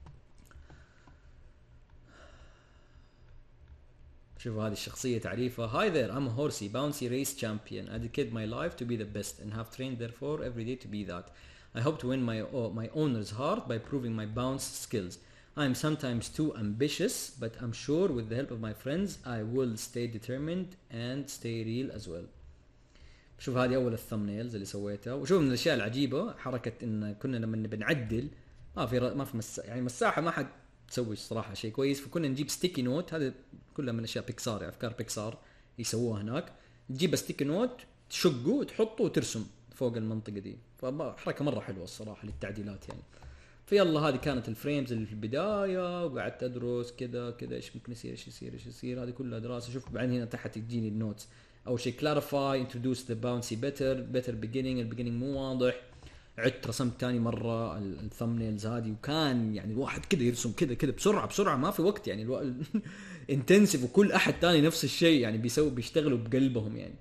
S1: شوفوا هذه الشخصيه تعريفها. Hi there, I'm a horsey bouncy race champion. I dedicate my life to be the best and have trained therefore every day to be that. I hope to win my my owner's heart by proving my bounce skills. I am sometimes too ambitious, but I'm sure with the help of my friends I will stay determined and stay real as well. شوف هذه اول الثمنيلز اللي سويتها. وشوف من الاشياء العجيبه حركه ان كنا لما نبي نعدل ما في ما في مس... يعني مساحه ما حد تسوي الصراحه شيء كويس. فكنا نجيب ستيكي نوت، هذا كلها من اشياء بيكسار، يعني افكار بيكسار يسووها هناك. تجيب ستيكي نوت تشقه وتحطه وترسم فوق المنطقه دي. فحركه مره حلوه الصراحه للتعديلات يعني. فيلا هذه كانت الفريمز اللي في البدايه، وقعدت ادرس كذا كذا ايش ممكن يصير ايش يصير ايش يصير. هذه كلها دراسه. شوف بعدين هنا تحت تجيني النوتس. اول شيء clarify, introduce the bouncy better, better beginning. البيجينينج مو واضح. عدت رسمت تاني مره الثمبنيلز هذه، وكان يعني الواحد كذا يرسم كذا كذا بسرعه بسرعه ما في وقت يعني. الو... انتنسيف وكل احد تاني نفس الشيء يعني بيسوي بيشتغلوا بقلبهم يعني.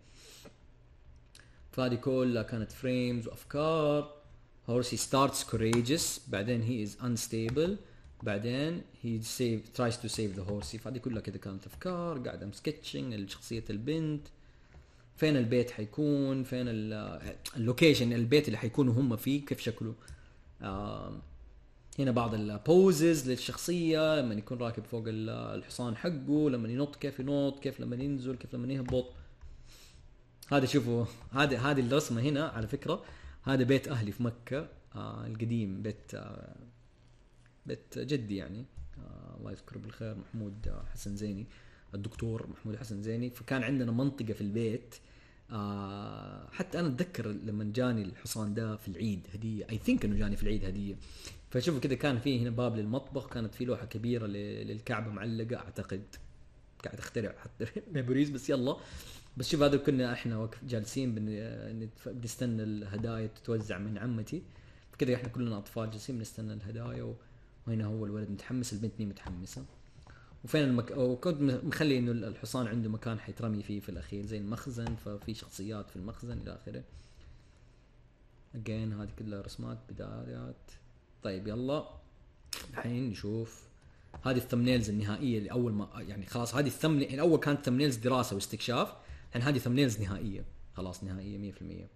S1: فهذه كلها كانت فريمز وافكار. Horsey starts courageous، بعدين he is unstable، بعدين he save tries to save the horsey. فهذه كلها كذا كانت افكار. قاعد ام سكتشنج لشخصيه البنت، فين البيت حيكون، فين اللوكيشن البيت اللي حيكونوا هم فيه كيف شكله. آه هنا بعض البوزز للشخصيه لما يكون راكب فوق الحصان حقه، لما ينط كيف ينط، كيف لما ينزل، كيف لما يهبط. هذا شوفوا هذه هذه الرسمه هنا على فكره. هذا بيت اهلي في مكه آه القديم، بيت آه بيت جدي يعني آه الله يذكره بالخير، محمود حسن زيني، الدكتور محمود حسن زيني. فكان عندنا منطقه في البيت آه حتى انا اتذكر لما جاني الحصان ده في العيد هديه، اي ثينك انه جاني في العيد هديه. فشوفوا كذا كان فيه هنا باب للمطبخ، كانت في لوحه كبيره للكعبه معلقه اعتقد. قاعد اخترع حتى ميموريز بس يلا. بس شوف هذا كنا احنا واقف جالسين بن... بنستنى الهدايا تتوزع من عمتي كذا. احنا كلنا اطفال جالسين بنستنى الهدايا و... وهنا هو الولد متحمس، البنت مي متحمسه. وفين المك... وكنت مخلي انه الحصان عنده مكان حيترمي فيه في الاخير زي المخزن، ففي شخصيات في المخزن الى اخره. اجين هذه كلها رسمات بدايات. طيب يلا الحين نشوف هذه الثمنيلز النهائيه اللي اول ما يعني خلاص هذه الثمنيل الاول كانت ثمنيلز دراسه واستكشاف، الحين هذه ثمنيلز نهائيه خلاص نهائيه مية بالمية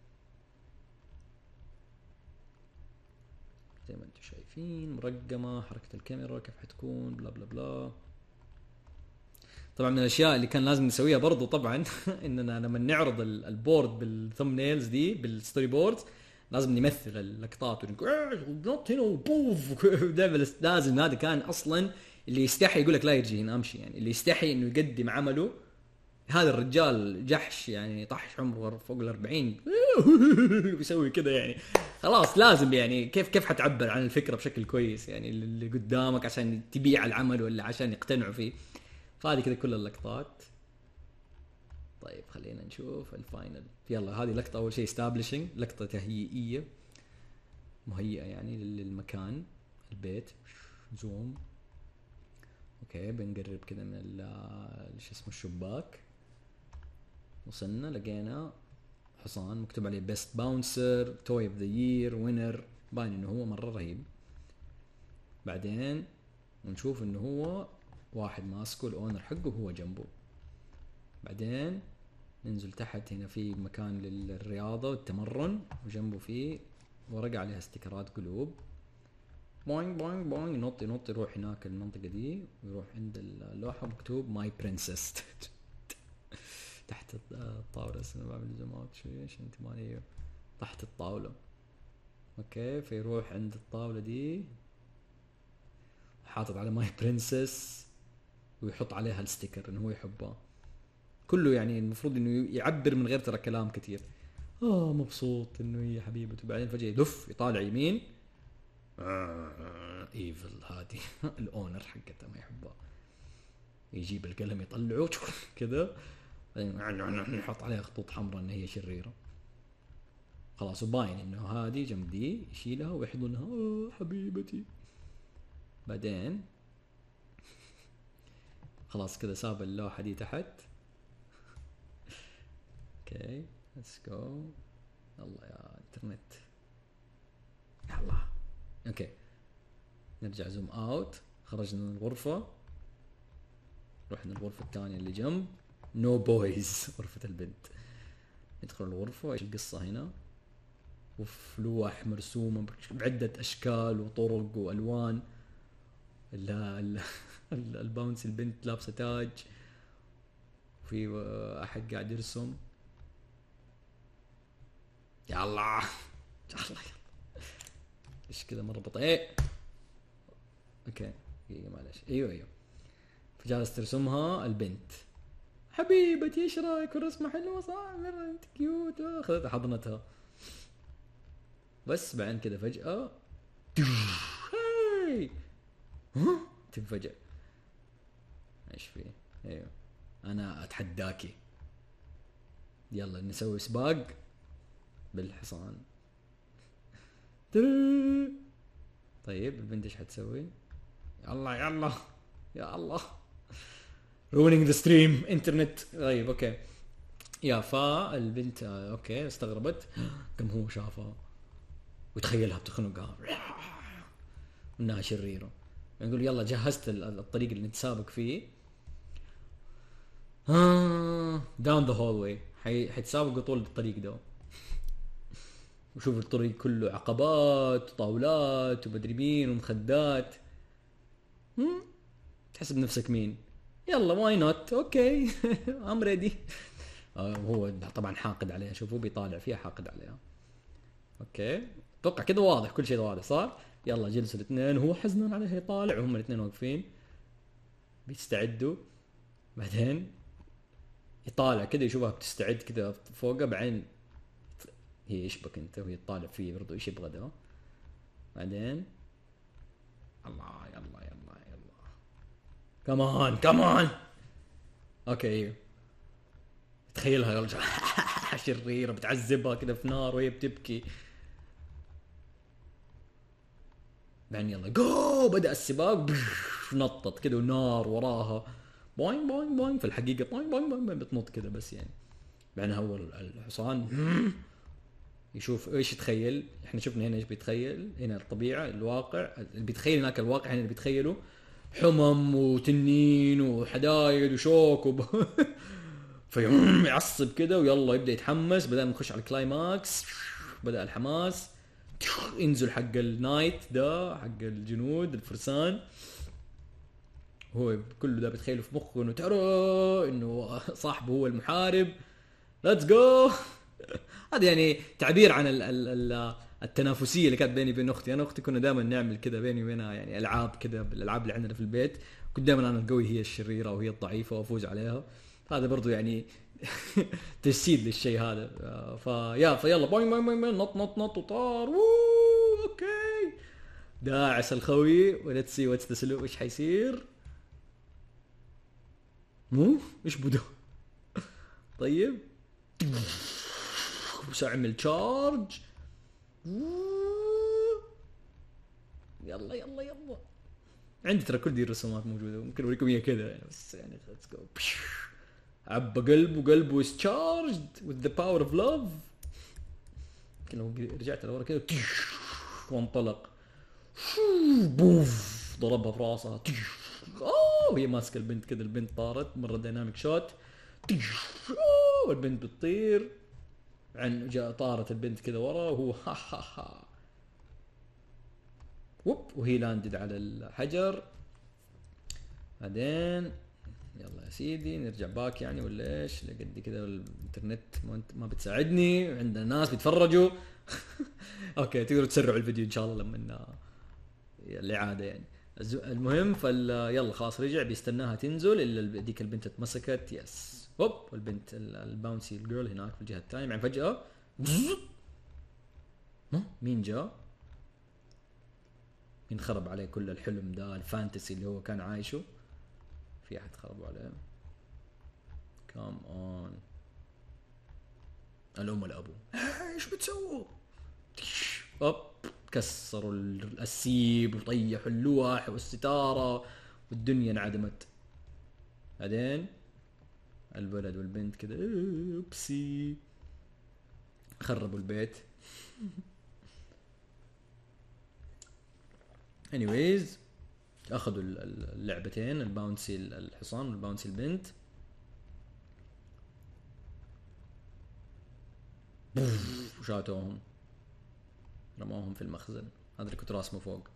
S1: زي ما انتم شايفين. مرقمه حركه الكاميرا كيف حتكون بلا بلا بلا. طبعا من الاشياء اللي كان لازم نسويها برضو طبعا اننا لما نعرض البورد بالثمنيلز دي بالستوري بوردز لازم نمثل اللقطات ونقول هنا وبوف لازم. هذا كان اصلا اللي يستحي يقول لك لا يرجي هنا امشي، يعني اللي يستحي انه يقدم عمله هذا الرجال جحش يعني طحش عمره فوق الأربعين بيسوي كده يعني خلاص لازم يعني كيف كيف حتعبر عن الفكرة بشكل كويس يعني اللي قدامك عشان تبيع العمل ولا عشان يقتنعوا فيه. فهذه كده كل اللقطات. طيب خلينا نشوف الفاينل. يلا هذه لقطة أول شيء establishing، لقطة تهيئية مهيئة يعني للمكان البيت. زوم اوكي بنقرب كده من شو اسمه الشباك. وصلنا لقينا حصان مكتوب عليه بيست باونسر توي اوف ذا يير وينر، باين انه هو مرة رهيب. بعدين ونشوف انه هو واحد ماسكه الاونر حقه وهو جنبه. بعدين ننزل تحت هنا في مكان للرياضة والتمرن وجنبه فيه ورقة عليها استيكرات قلوب. بوينغ بوينغ بوينغ ينط ينط يروح هناك المنطقة دي ويروح عند اللوحة مكتوب ماي برنسس تحت الطاولة. انا بعمل زومات شوي عشان تمانية تحت الطاولة. اوكي فيروح عند الطاولة دي حاطط على ماي برنسس ويحط عليها الستيكر انه هو يحبها كله، يعني المفروض انه يعبر من غير ترى كلام كتير. اه مبسوط انه هي حبيبته. بعدين فجأة يدف يطالع يمين آه ايفل هادي الاونر حقتها ما يحبها. يجيب القلم يطلعه كذا نحط عليها خطوط حمراء ان هي شريرة خلاص وباين انه هادي جنب دي يشيلها ويحضنها آه حبيبتي. بعدين خلاص كذا ساب اللوحة دي تحت. اوكي ليتس جو. يلا يا انترنت يلا. اوكي نرجع زوم اوت. خرجنا من الغرفة رحنا الغرفة الثانية اللي جنب نو بويز غرفة البنت. ندخل الغرفة ايش القصة هنا؟ وفي لوح مرسومة بعدة اشكال وطرق والوان. لا الباونس البنت لابسة تاج وفي احد قاعد يرسم. يلا يلا يلا ايش كذا مرة بطيء. اوكي دقيقة معلش. ايوه ايوه فجالس ترسمها البنت حبيبتي ايش رايك الرسمة حلوة صح مرة انت كيوت. اخذتها حضنتها بس بعدين كذا فجأة هاي ها تنفجأ. ايش فيه؟ ايوه انا اتحداكي يلا نسوي سباق بالحصان. طيب البنت ايش حتسوي؟ يلا يلا يا الله ruining the stream انترنت. طيب اوكي يا فا البنت اوكي استغربت كم هو شافها وتخيلها بتخنقها انها شريرة. يقول يلا جهزت الطريق اللي نتسابق فيه ها down the hallway حي حيتسابقوا طول الطريق ده. وشوف الطريق كله عقبات وطاولات ومدري مين ومخدات. هم تحسب نفسك مين؟ يلا واي نوت اوكي ام ريدي. هو طبعا حاقد عليها شوفوا بيطالع فيها حاقد عليها. اوكي اتوقع كده واضح كل شيء واضح صح. يلا جلسوا الاثنين وهو حزنان عليها يطالع وهم الاثنين واقفين بيستعدوا. بعدين يطالع كده يشوفها بتستعد كده فوقه. بعدين هي ايش بك انت وهي تطالع فيه برضو ايش يبغى ده. بعدين الله يلا يلا يلا كمان كمان اوكي تخيلها رجع شريرة بتعذبها كده في نار وهي بتبكي. بعدين يلا جو بدأ السباق نطت كده ونار وراها بوين بوين بوين، في الحقيقة بوين بوين بوين بتنط كده بس يعني. بعدين هو الحصان يشوف ايش يتخيل. احنا شفنا هنا ايش بيتخيل، هنا الطبيعة الواقع اللي بيتخيل، هناك الواقع هنا اللي بيتخيله حمم وتنين وحدايد وشوك وب... فيعصب كده ويلا يبدأ يتحمس. بدأنا نخش على الكلايماكس، بدأ الحماس، ينزل حق النايت ده حق الجنود الفرسان، هو كله ده بتخيله في مخه انه ترى انه صاحبه هو المحارب، ليتس جو. هذا يعني تعبير عن ال ال ال التنافسيه اللي كانت بيني وبين اختي. انا واختي كنا دائما نعمل كذا بيني وبينها يعني العاب كذا، بالالعاب اللي عندنا في البيت كنت دائما انا القوي هي الشريره وهي الضعيفه وافوز عليها. هذا برضو يعني تجسيد للشيء هذا. فيا فيلا بوين بوين بوين نط نط نط وطار. اوكي داعس الخوي وليتس سي واتس ذا سلو. ايش حيصير؟ مو ايش بده؟ طيب بس اعمل تشارج. يلا يلا يلا. عندي ترى كل دي الرسومات موجوده، ممكن اوريكم اياها كذا يعني، بس يعني ليتس جو. عبى قلبه قلبه is charged with the power of love. لو رجعت لورا كذا وانطلق بوف ضربها في راسها. اوه وهي ماسكه البنت كذا، البنت طارت مره ديناميك شوت والبنت بتطير عن جاء طارت البنت كذا ورا وهو ها ها ها وب وهي لاندد على الحجر. بعدين يلا يا سيدي نرجع باك يعني ولا ايش؟ لقد كذا الانترنت ما بتساعدني، عندنا ناس بيتفرجوا. اوكي تقدروا تسرعوا الفيديو ان شاء الله لما الاعاده يعني. المهم فال يلا خلاص رجع بيستناها تنزل الا ديك البنت اتمسكت. يس هوب والبنت الباونسي الجيرل هناك في الجهه الثانيه. بعدين فجاه مين جاء؟ مين خرب عليه كل الحلم ده الفانتسي اللي هو كان عايشه؟ في احد خربوا عليه؟ كام اون الام والابو ايش بتسووا؟ اوب كسروا السيب وطيحوا اللوح والستاره والدنيا انعدمت. بعدين الولد والبنت كده اوبسي خربوا البيت. anyways اخذوا اللعبتين الباونسي الحصان والباونسي البنت وشاتوهم رموهم في المخزن. هذا اللي كنت راسمه فوق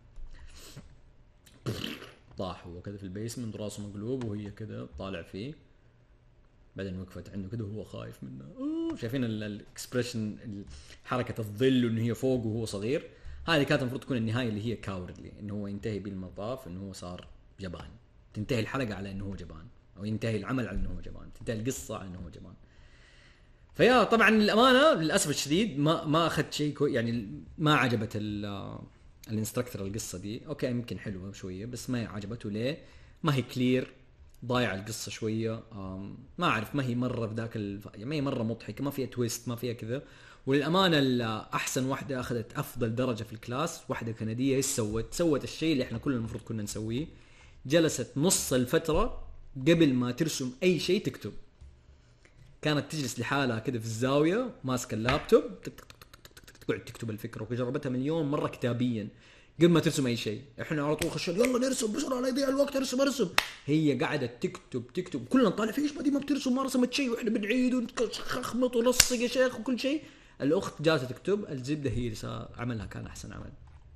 S1: طاح هو كذا في البيسمنت راسه مقلوب وهي كذا طالع فيه. بعدين وقفت عنده كذا وهو خايف منه. اوه شايفين الاكسبريشن حركه الظل انه هي فوق وهو صغير. هذه كانت المفروض تكون النهايه اللي هي كاوردلي، انه هو ينتهي بالمطاف انه هو صار جبان. تنتهي الحلقه على انه هو جبان، او ينتهي العمل على انه هو جبان، تنتهي القصه على انه هو جبان. فيا طبعا للامانه للاسف الشديد ما ما اخذت شيء كوي يعني، ما عجبت الانستراكتور القصه دي. اوكي يمكن حلوه شويه بس ما عجبته. ليه؟ ما هي كلير، ضايع القصه شويه. ما اعرف ما هي مره في ذاك الف... يعني ما هي مره مضحكه، ما فيها تويست، ما فيها كذا. وللامانه احسن واحده اخذت افضل درجه في الكلاس واحده كنديه. ايش سوت؟ سوت الشيء اللي احنا كلنا المفروض كنا نسويه. جلست نص الفتره قبل ما ترسم اي شيء تكتب. كانت تجلس لحالها كده في الزاويه ماسكه اللابتوب تقعد تكتب الفكره، وجربتها مليون مره كتابيا قبل ما ترسم اي شيء. احنا على طول خشوا يلا نرسم بسرعه لا يضيع الوقت، ارسم ارسم. هي قاعده تكتب تكتب كلنا نطالع فيش ما دي ما بترسم ما رسمت شيء واحنا بنعيد ونخمط ونلصق يا شيخ وكل شيء. الاخت جالسه تكتب، الزبده هي اللي عملها كان احسن عمل.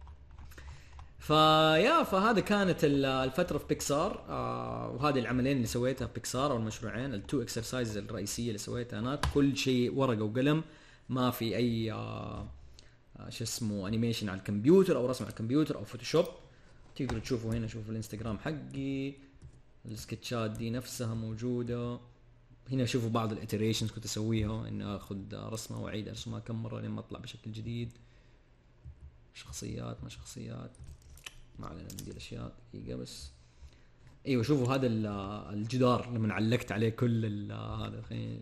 S1: فيا فهذا كانت الفتره في بيكسار. آه وهذه العملين اللي سويتها في بيكسار او المشروعين التو اكسرسايز الرئيسيه اللي سويتها انا، كل شيء ورقه وقلم، ما في اي آه شو اسمه انيميشن على الكمبيوتر او رسم على الكمبيوتر او فوتوشوب. تقدروا تشوفوا هنا، شوفوا الانستغرام حقي السكتشات دي نفسها موجوده هنا. شوفوا بعض الاتريشنز كنت اسويها، اني اخذ رسمه واعيد ارسمها كم مره لما اطلع بشكل جديد. شخصيات ما شخصيات ما علينا من دي الاشياء دقيقه بس. ايوه شوفوا هذا الجدار لما علقت عليه كل هذا الحين،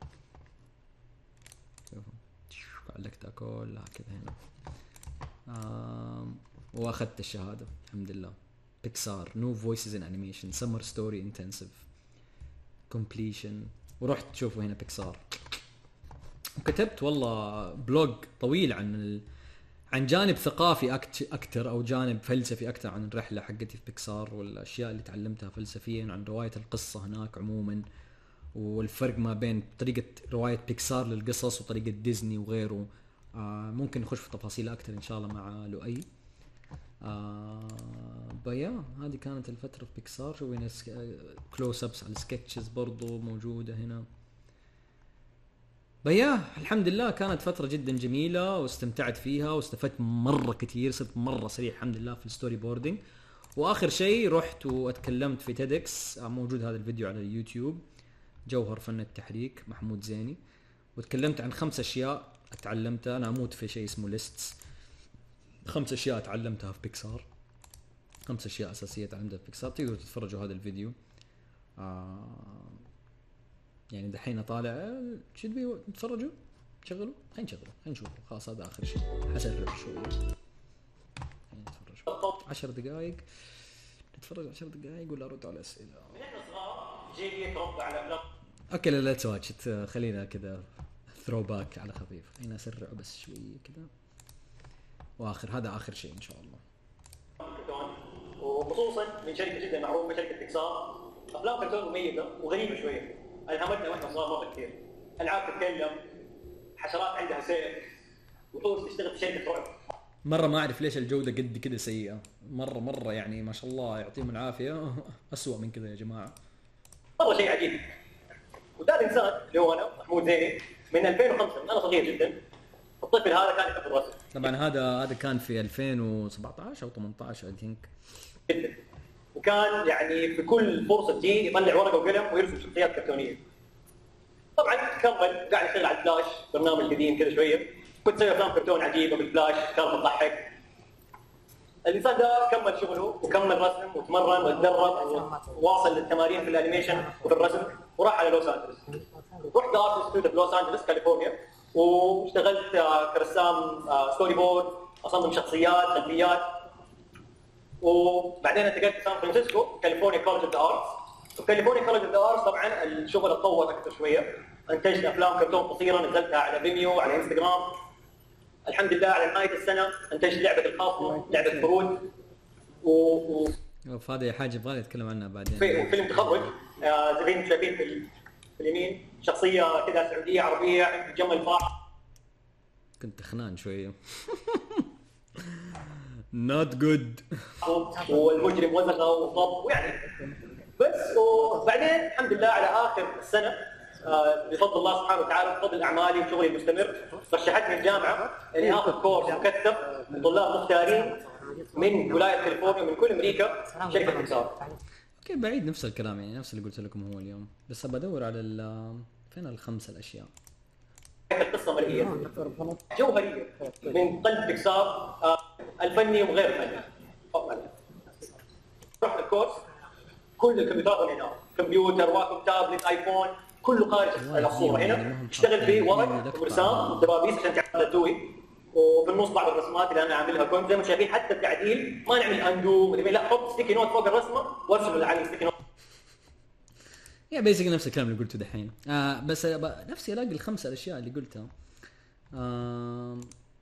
S1: شوفوا علقتها كلها كذا هنا. آم واخذت الشهاده الحمد لله. بيكسار نو فويسز ان انيميشن سمر ستوري انتنسيف كومبليشن، ورحت تشوفوا هنا بيكسار. وكتبت والله بلوج طويل عن ال... عن جانب ثقافي أكت... أكتر أو جانب فلسفي أكتر عن الرحلة حقتي في بيكسار والأشياء اللي تعلمتها فلسفيا عن رواية القصة هناك عموما، والفرق ما بين طريقة رواية بيكسار للقصص وطريقة ديزني وغيره. آه ممكن نخش في تفاصيل أكتر إن شاء الله مع لؤي. آه بيا هذه كانت الفترة في بيكسار. شوفوا هنا سك... كلوز أبس على السكتشز برضو موجودة هنا. بيا الحمد لله كانت فترة جدا جميلة واستمتعت فيها واستفدت مرة كتير، صرت مرة سريع الحمد لله في الستوري بوردينج. واخر شيء رحت واتكلمت في تيدكس، موجود هذا الفيديو على اليوتيوب، جوهر فن التحريك محمود زيني، وتكلمت عن خمس اشياء اتعلمتها. انا اموت في شيء اسمه ليستس، خمس اشياء اتعلمتها في بيكسار، خمس اشياء اساسية اتعلمتها في بيكسار. تقدروا تتفرجوا هذا الفيديو. آه يعني دحين طالع شو تبي نتفرجوا؟ شغلوا خلينا نشغله خلينا نشوفه. خلاص هذا اخر شيء، حسرع شويه خلينا نتفرج عشر دقائق، نتفرج عشر دقائق ولا ارد على اسئله.
S8: من احنا صغار جيلي يتربى على افلام.
S1: اوكي لا لا تواجد، خلينا كذا ثرو باك على خفيف. خلينا اسرع بس شويه كذا. واخر هذا اخر شيء ان شاء الله.
S8: وخصوصا من شركه جدا معروفه شركه بيكسار، افلام كرتون مميزه وغريبه شويه، الهمتنا واحنا صغار مره كثير. العاب تتكلم، حشرات عندها سيف، وحوش تشتغل في شركه رعب.
S1: مره ما اعرف ليش الجوده قد كذا سيئه، مره مره يعني ما شاء الله يعطيهم العافيه. اسوأ من كذا يا جماعه،
S8: مره شيء عجيب. وده الانسان اللي هو انا محمود زيني من ألفين وخمسة، من انا صغير جدا. الطفل هذا كان يحب الرسم
S1: طبعا. هذا هذا كان في ألفين وسبعة عشر او ثمانية عشر اي ثينك
S8: جدا، وكان يعني في كل فرصه تجي يطلع ورقه وقلم ويرسم شخصيات كرتونيه. طبعا كمل قاعد يشتغل على الفلاش، برنامج قديم كذا شويه، كنت اسوي افلام كرتون عجيبه بالفلاش كانت تضحك. الانسان ده كمل شغله وكمل رسم وتمرن وتدرب وواصل للتمارين في الانيميشن وفي الرسم، وراح على لوس انجلوس. رحت ارت ستوديو في لوس انجلوس كاليفورنيا، واشتغلت كرسام ستوري بورد، اصمم شخصيات خلفيات. وبعدين انتقلت لسان فرانسيسكو كاليفورنيا كولج اوف ذا ارتس. في كاليفورنيا كولج اوف ذا ارتس طبعا الشغل اتطور اكثر شويه، انتجت افلام كرتون قصيره نزلتها على فيميو على انستغرام. الحمد لله على نهايه السنه انتجت لعبه الخاصه، لعبه فرود، و, و...
S1: هذه حاجه يبغى اتكلم عنها بعدين.
S8: في فيلم تخرج آه زي ما شايفين في, في اليمين، شخصيه كذا سعوديه عربيه تجمل فرح.
S1: كنت خنان شويه. not good.
S8: والمجرم وزغه وضب ويعني بس. وبعدين الحمد لله على اخر السنه آه بفضل الله سبحانه وتعالى، بفضل اعمالي وشغلي المستمر، رشحتني الجامعه اني اخذ كورس مكثف من طلاب مختارين من ولايه كاليفورنيا من كل امريكا، شركه بيكسار.
S1: اوكي بعيد نفس الكلام يعني، نفس اللي قلت لكم هو اليوم، بس بدور على فين الخمسه الاشياء.
S8: القصه مرئيه جوهريه من قلب بيكسار، آه الفني وغير الفني. رحت الكورس، كل الكمبيوترات هنا، كمبيوتر واكم تابلت ايفون كله خارج الصوره هنا. اشتغل في ورق ورسام ودبابيس عشان تعمل توي، وفي النص بعض الرسمات اللي انا عاملها كنت زي ما شايفين. حتى التعديل ما نعمل اندو، لا حط ستيكي نوت فوق الرسمه وارسم اللي عليه ستيكي نوت.
S1: يا بيسك نفس الكلام اللي قلته دحين. آه بس نفسي الاقي الخمسه الاشياء اللي قلتها. آه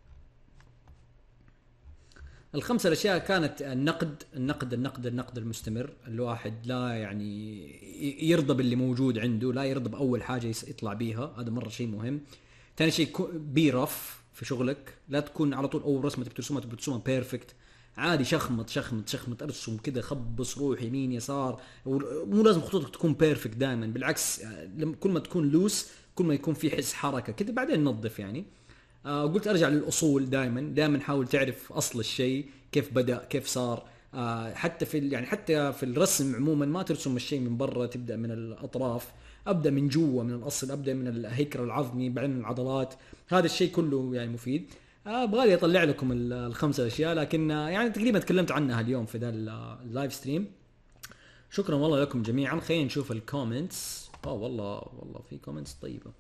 S1: الخمسة الأشياء كانت النقد النقد النقد النقد المستمر. الواحد لا يعني يرضى باللي موجود عنده، لا يرضى بأول حاجة يطلع بيها، هذا مرة شيء مهم. ثاني شيء بيرف في شغلك، لا تكون على طول أول رسمة ترسمها ترسمها بيرفكت، عادي شخمط شخمط شخمط ارسم كده، خبص روح يمين يسار، مو لازم خطوطك تكون بيرفكت دائما، بالعكس كل ما تكون لوس كل ما يكون في حس حركة كده، بعدين نظف يعني. آه قلت ارجع للاصول دائما، دائما حاول تعرف اصل الشيء كيف بدا كيف صار. آه حتى في يعني حتى في الرسم عموما ما ترسم الشيء من برا، تبدا من الاطراف، ابدا من جوا من الاصل، ابدا من الهيكل العظمي بعدين العضلات. هذا الشيء كله يعني مفيد. ابغى لي اطلع لكم الخمسه اشياء، لكن آه يعني تقريبا تكلمت عنها اليوم في ذا اللايف ستريم. شكرا والله لكم جميعا. خلينا نشوف الكومنتس. اه والله والله في كومنتس طيبه.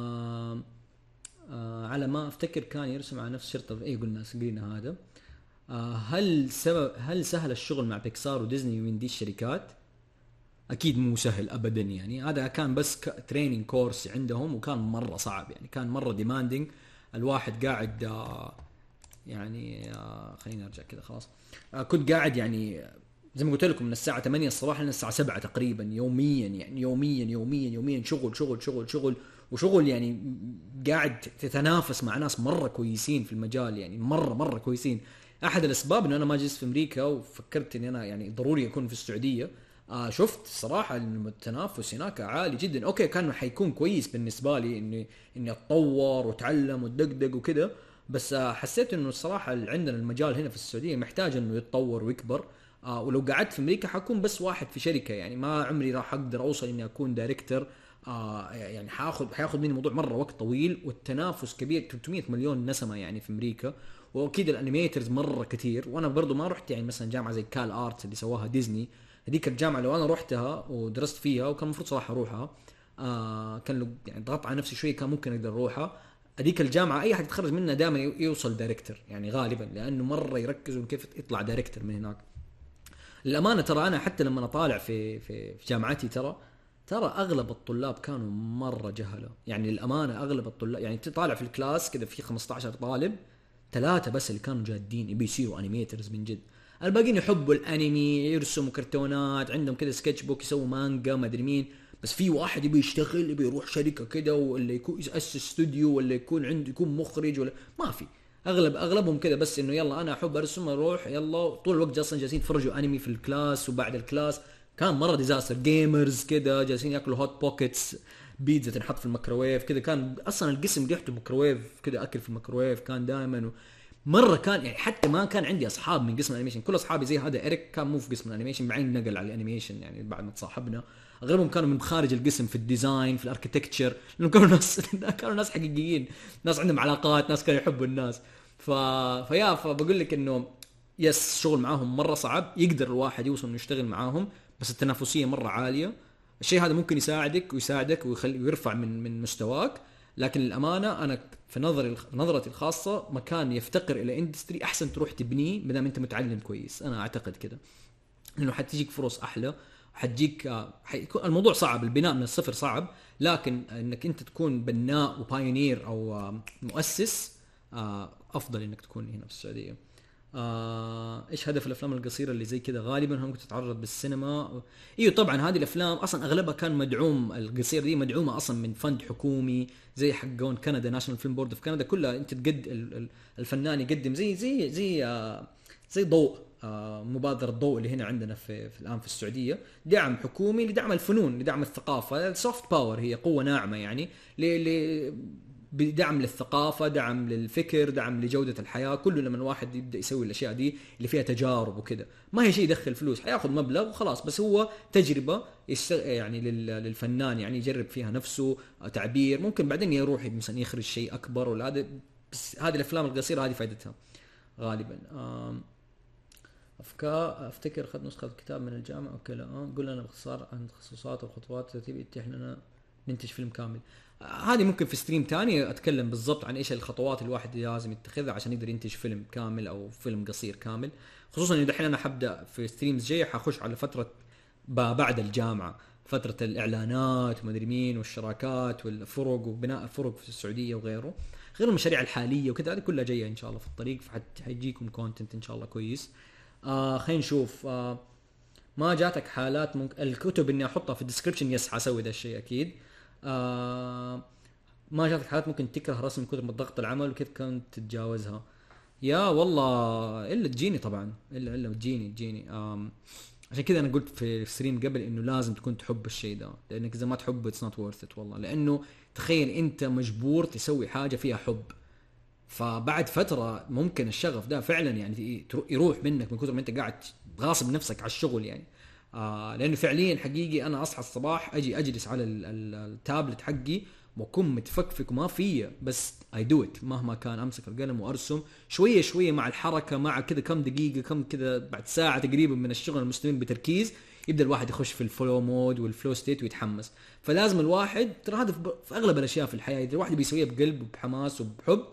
S1: آه آه على ما افتكر كان يرسم على نفس شرطه، اي قلنا قلنا هذا. آه هل سبب هل سهل الشغل مع بيكسار وديزني من دي الشركات؟ اكيد مو سهل ابدا يعني. هذا كان بس تريننج كورس عندهم وكان مره صعب يعني، كان مره ديماندينج. الواحد قاعد آه يعني آه خلينا نرجع كذا خلاص. آه كنت قاعد يعني زي ما قلت لكم من الساعه ثمانية الصباح للساعه سبعة تقريبا يوميا يعني، يوميا يوميا يوميا شغل شغل شغل شغل وشغل يعني. قاعد تتنافس مع ناس مره كويسين في المجال يعني، مره مره كويسين. احد الاسباب انه انا ما جلست في امريكا وفكرت اني انا يعني ضروري اكون في السعوديه. آه شفت الصراحه ان التنافس هناك عالي جدا. اوكي كان حيكون كويس بالنسبه لي اني اني اتطور واتعلم واتدقدق وكذا، بس آه حسيت انه الصراحه عندنا المجال هنا في السعوديه محتاج انه يتطور ويكبر. آه ولو قعدت في امريكا حكون بس واحد في شركه يعني، ما عمري راح اقدر اوصل اني اكون دايركتور. آه يعني حاخذ حياخذ مني الموضوع مره وقت طويل، والتنافس كبير. ثلاثمية مليون نسمه يعني في امريكا، واكيد الانيميترز مره كتير. وانا برضو ما رحت يعني مثلا جامعه زي كال ارت اللي سواها ديزني. هذيك الجامعه لو انا رحتها ودرست فيها وكان المفروض صراحه اروحها، آه كان لو يعني ضغط على نفسي شويه كان ممكن اقدر اروحها. هذيك الجامعه اي حد يتخرج منها دائما يوصل دايركتور يعني غالبا، لانه مره يركزوا كيف يطلع دايركتور من هناك. للامانه ترى انا حتى لما انا طالع في في في جامعتي ترى ترى اغلب الطلاب كانوا مره جهله يعني. للامانه اغلب الطلاب يعني تطالع في الكلاس كذا في خمسة عشر طالب، ثلاثه بس اللي كانوا جادين يبي يصيروا انيميترز من جد. الباقيين يحبوا الانمي، يرسموا كرتونات، عندهم كذا سكتش بوك، يسووا مانجا، ما ادري مين. بس في واحد يبي يشتغل، يبي يروح شركه كذا، ولا يكون ياسس استوديو، ولا يكون عنده يكون مخرج، ولا ما في. اغلب اغلبهم كذا بس انه يلا انا احب ارسم اروح يلا. طول الوقت اصلا جالسين يتفرجوا انمي في الكلاس وبعد الكلاس. كان مره ديزاستر. جيمرز كذا جالسين ياكلوا هوت بوكيتس، بيتزا تنحط في الميكروويف كذا. كان اصلا القسم ريحته ميكروويف كذا، اكل في الميكروويف كان دائما و... مره كان يعني. حتى ما كان عندي اصحاب من قسم الانيميشن، كل اصحابي زي هذا ايريك كان مو في قسم الانيميشن، بعدين نقل على الانيميشن يعني بعد ما تصاحبنا. اغلبهم كانوا من خارج القسم في الديزاين في الاركيتكتشر، لانه كانوا ناس كانوا ناس حقيقيين، ناس عندهم علاقات، ناس كانوا يحبوا الناس. ف فيا فبقول لك انه يس شغل معاهم مره صعب. يقدر الواحد يوصل انه يشتغل معاهم، بس التنافسيه مره عاليه. الشيء هذا ممكن يساعدك ويساعدك ويخلي ويرفع من من مستواك، لكن الامانه انا في نظري نظرتي الخاصه مكان يفتقر الى اندستري احسن تروح تبنيه ما دام انت متعلم كويس. انا اعتقد كده انه حتجيك فرص احلى، حتجيك حيكون الموضوع صعب، البناء من الصفر صعب، لكن انك انت تكون بناء وبايونير او مؤسس افضل انك تكون هنا في السعوديه. آه، ايش هدف الافلام القصيره اللي زي كذا؟ غالبا هم تتعرض بالسينما. ايوه طبعا هذه الافلام اصلا اغلبها كان مدعوم، القصير دي مدعومه اصلا من فند حكومي زي حقون كندا، ناشونال فيلم بورد في كندا. كلها انت تقد الفنان يقدم زي زي زي آه زي ضوء آه مبادره ضوء اللي هنا عندنا في, في الان في السعوديه، دعم حكومي لدعم الفنون، لدعم الثقافه. السوفت باور هي قوه ناعمه يعني ل بدعم للثقافة، دعم للفكر، دعم لجودة الحياة. كله لما الواحد يبدأ يسوي الأشياء دي اللي فيها تجارب وكذا، ما هي شيء يدخل فلوس، حياخذ مبلغ وخلاص، بس هو تجربة يعني للفنان يعني يجرب فيها نفسه، تعبير. ممكن بعدين يروح مثلا يخرج شيء أكبر ولا هذا. بس هذه الأفلام القصيرة هذه فائدتها غالبا. أفكار أفتكر أخذت نسخة الكتاب من الجامعة. أوكي لا أه. قل لنا باختصار عن تخصصات والخطوات التي يتيح لنا ننتج فيلم كامل. هذه ممكن في ستريم تاني أتكلم بالضبط عن إيش الخطوات الواحد لازم يتخذها عشان يقدر ينتج فيلم كامل أو فيلم قصير كامل. خصوصا إن دحين أنا حبدأ في ستريمز جاي حخش على فترة بعد الجامعة، فترة الإعلانات ومدري مين والشراكات والفرق وبناء الفرق في السعودية وغيره، غير المشاريع الحالية وكذا. هذه كلها جاية إن شاء الله في الطريق، فحيجيكم كونتنت إن شاء الله كويس. آه خلينا نشوف. آه ما جاتك حالات ممكن الكتب إني أحطها في الديسكريبشن؟ يس حسوي ده الشيء أكيد. آه ما جاتك حالات ممكن تكره رسم كتب من ضغط العمل وكيف كنت تتجاوزها؟ يا والله إلا تجيني طبعا، إلا إلا تجيني تجيني آم عشان كذا أنا قلت في ستريم قبل إنه لازم تكون تحب الشيء ده، لأنك إذا ما تحبه it's not worth it والله. لأنه تخيل أنت مجبور تسوي حاجة فيها حب، فبعد فترة ممكن الشغف ده فعلا يعني يروح منك من كثر ما أنت قاعد غاصب نفسك على الشغل يعني. آه لأنه فعليا حقيقي أنا أصحى الصباح أجي أجلس على التابلت حقي وأكون متفكفك وما فيه، بس I do it مهما كان. أمسك القلم وأرسم شوية شوية مع الحركة، مع كذا كم دقيقة كم كذا، بعد ساعة تقريبا من الشغل المستمر بتركيز يبدأ الواحد يخش في الفلو مود والفلو ستيت ويتحمس. فلازم الواحد ترى هذا في أغلب الأشياء في الحياة، إذا الواحد بيسويها بقلب وبحماس وبحب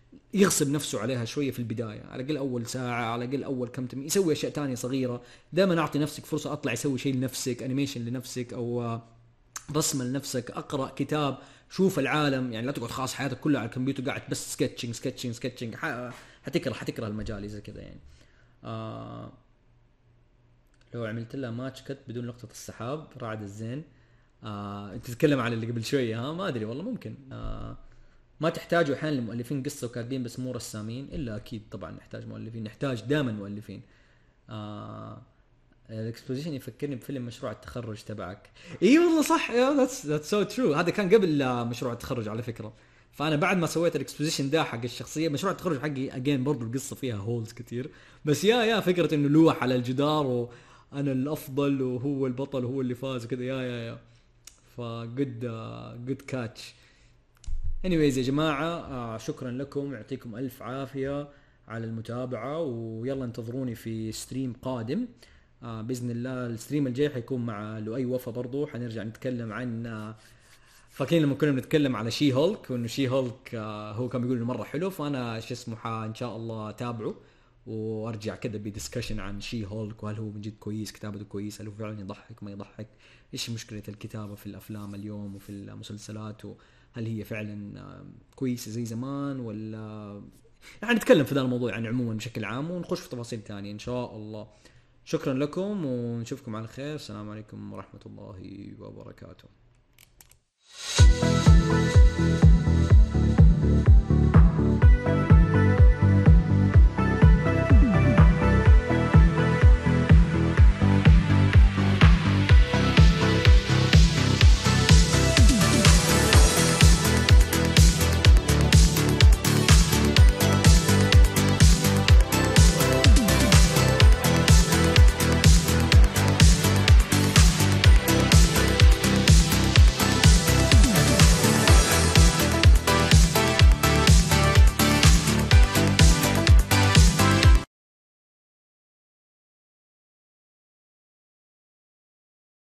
S9: يغصب نفسه عليها شويه في البدايه، على الاقل اول ساعه، على الاقل اول كم تم يسوي اشياء تانية صغيره. دائما اعطي نفسك فرصه، اطلع يسوي شيء لنفسك، انيميشن لنفسك او رسم لنفسك، اقرا كتاب، شوف العالم. يعني لا تقعد خلاص حياتك كلها على الكمبيوتر قاعد بس سكتشنج سكتشنج سكتشنج، حتكره حتكره المجال زي كذا يعني. آه لو عملت لها ماتش كت بدون نقطه السحاب رعد الزين. آه انت تتكلم على اللي قبل شويه، ها ما ادري والله ممكن. آه ما تحتاجوا احيانا لمؤلفين قصه وكاتبين بس مو رسامين، الا اكيد طبعا نحتاج مؤلفين، نحتاج دائما مؤلفين. آه الاكسبوزيشن يفكرني بفيلم مشروع التخرج تبعك. اي والله صح، ذاتس ذاتس سو ترو. هذا كان قبل مشروع التخرج على فكره. فانا بعد ما سويت الاكسبوزيشن ده حق الشخصيه، مشروع التخرج حقي اجين برضو القصه فيها هولز كتير، بس يا يا فكره انه لوح على الجدار وانا الافضل وهو البطل وهو اللي فاز كذا، يا يا يا فجود جود كاتش. anyways يا جماعه، آه شكرا لكم، يعطيكم الف عافيه على المتابعه، ويلا انتظروني في ستريم قادم. آه باذن الله الستريم الجاي حيكون مع لؤي وفا، برضو حنرجع نتكلم عن آه فاكرين لما كنا بنتكلم على شي هولك، وانه شي هولك آه هو كان بيقول انه مره حلو، فانا شو اسمه ان شاء الله تابعه وارجع كذا بدسكشن عن شي هولك، وهل هو من جد كويس، كتابته كويس، هل هو فعلا يضحك ما يضحك، ايش مشكله الكتابه في الافلام اليوم وفي المسلسلات، وهل هي فعلا آه كويسه زي زمان ولا يعني. نتكلم في ذا الموضوع يعني عموما بشكل عام، ونخش في تفاصيل ثانيه ان شاء الله. شكرا لكم ونشوفكم على خير. السلام عليكم ورحمة الله وبركاته.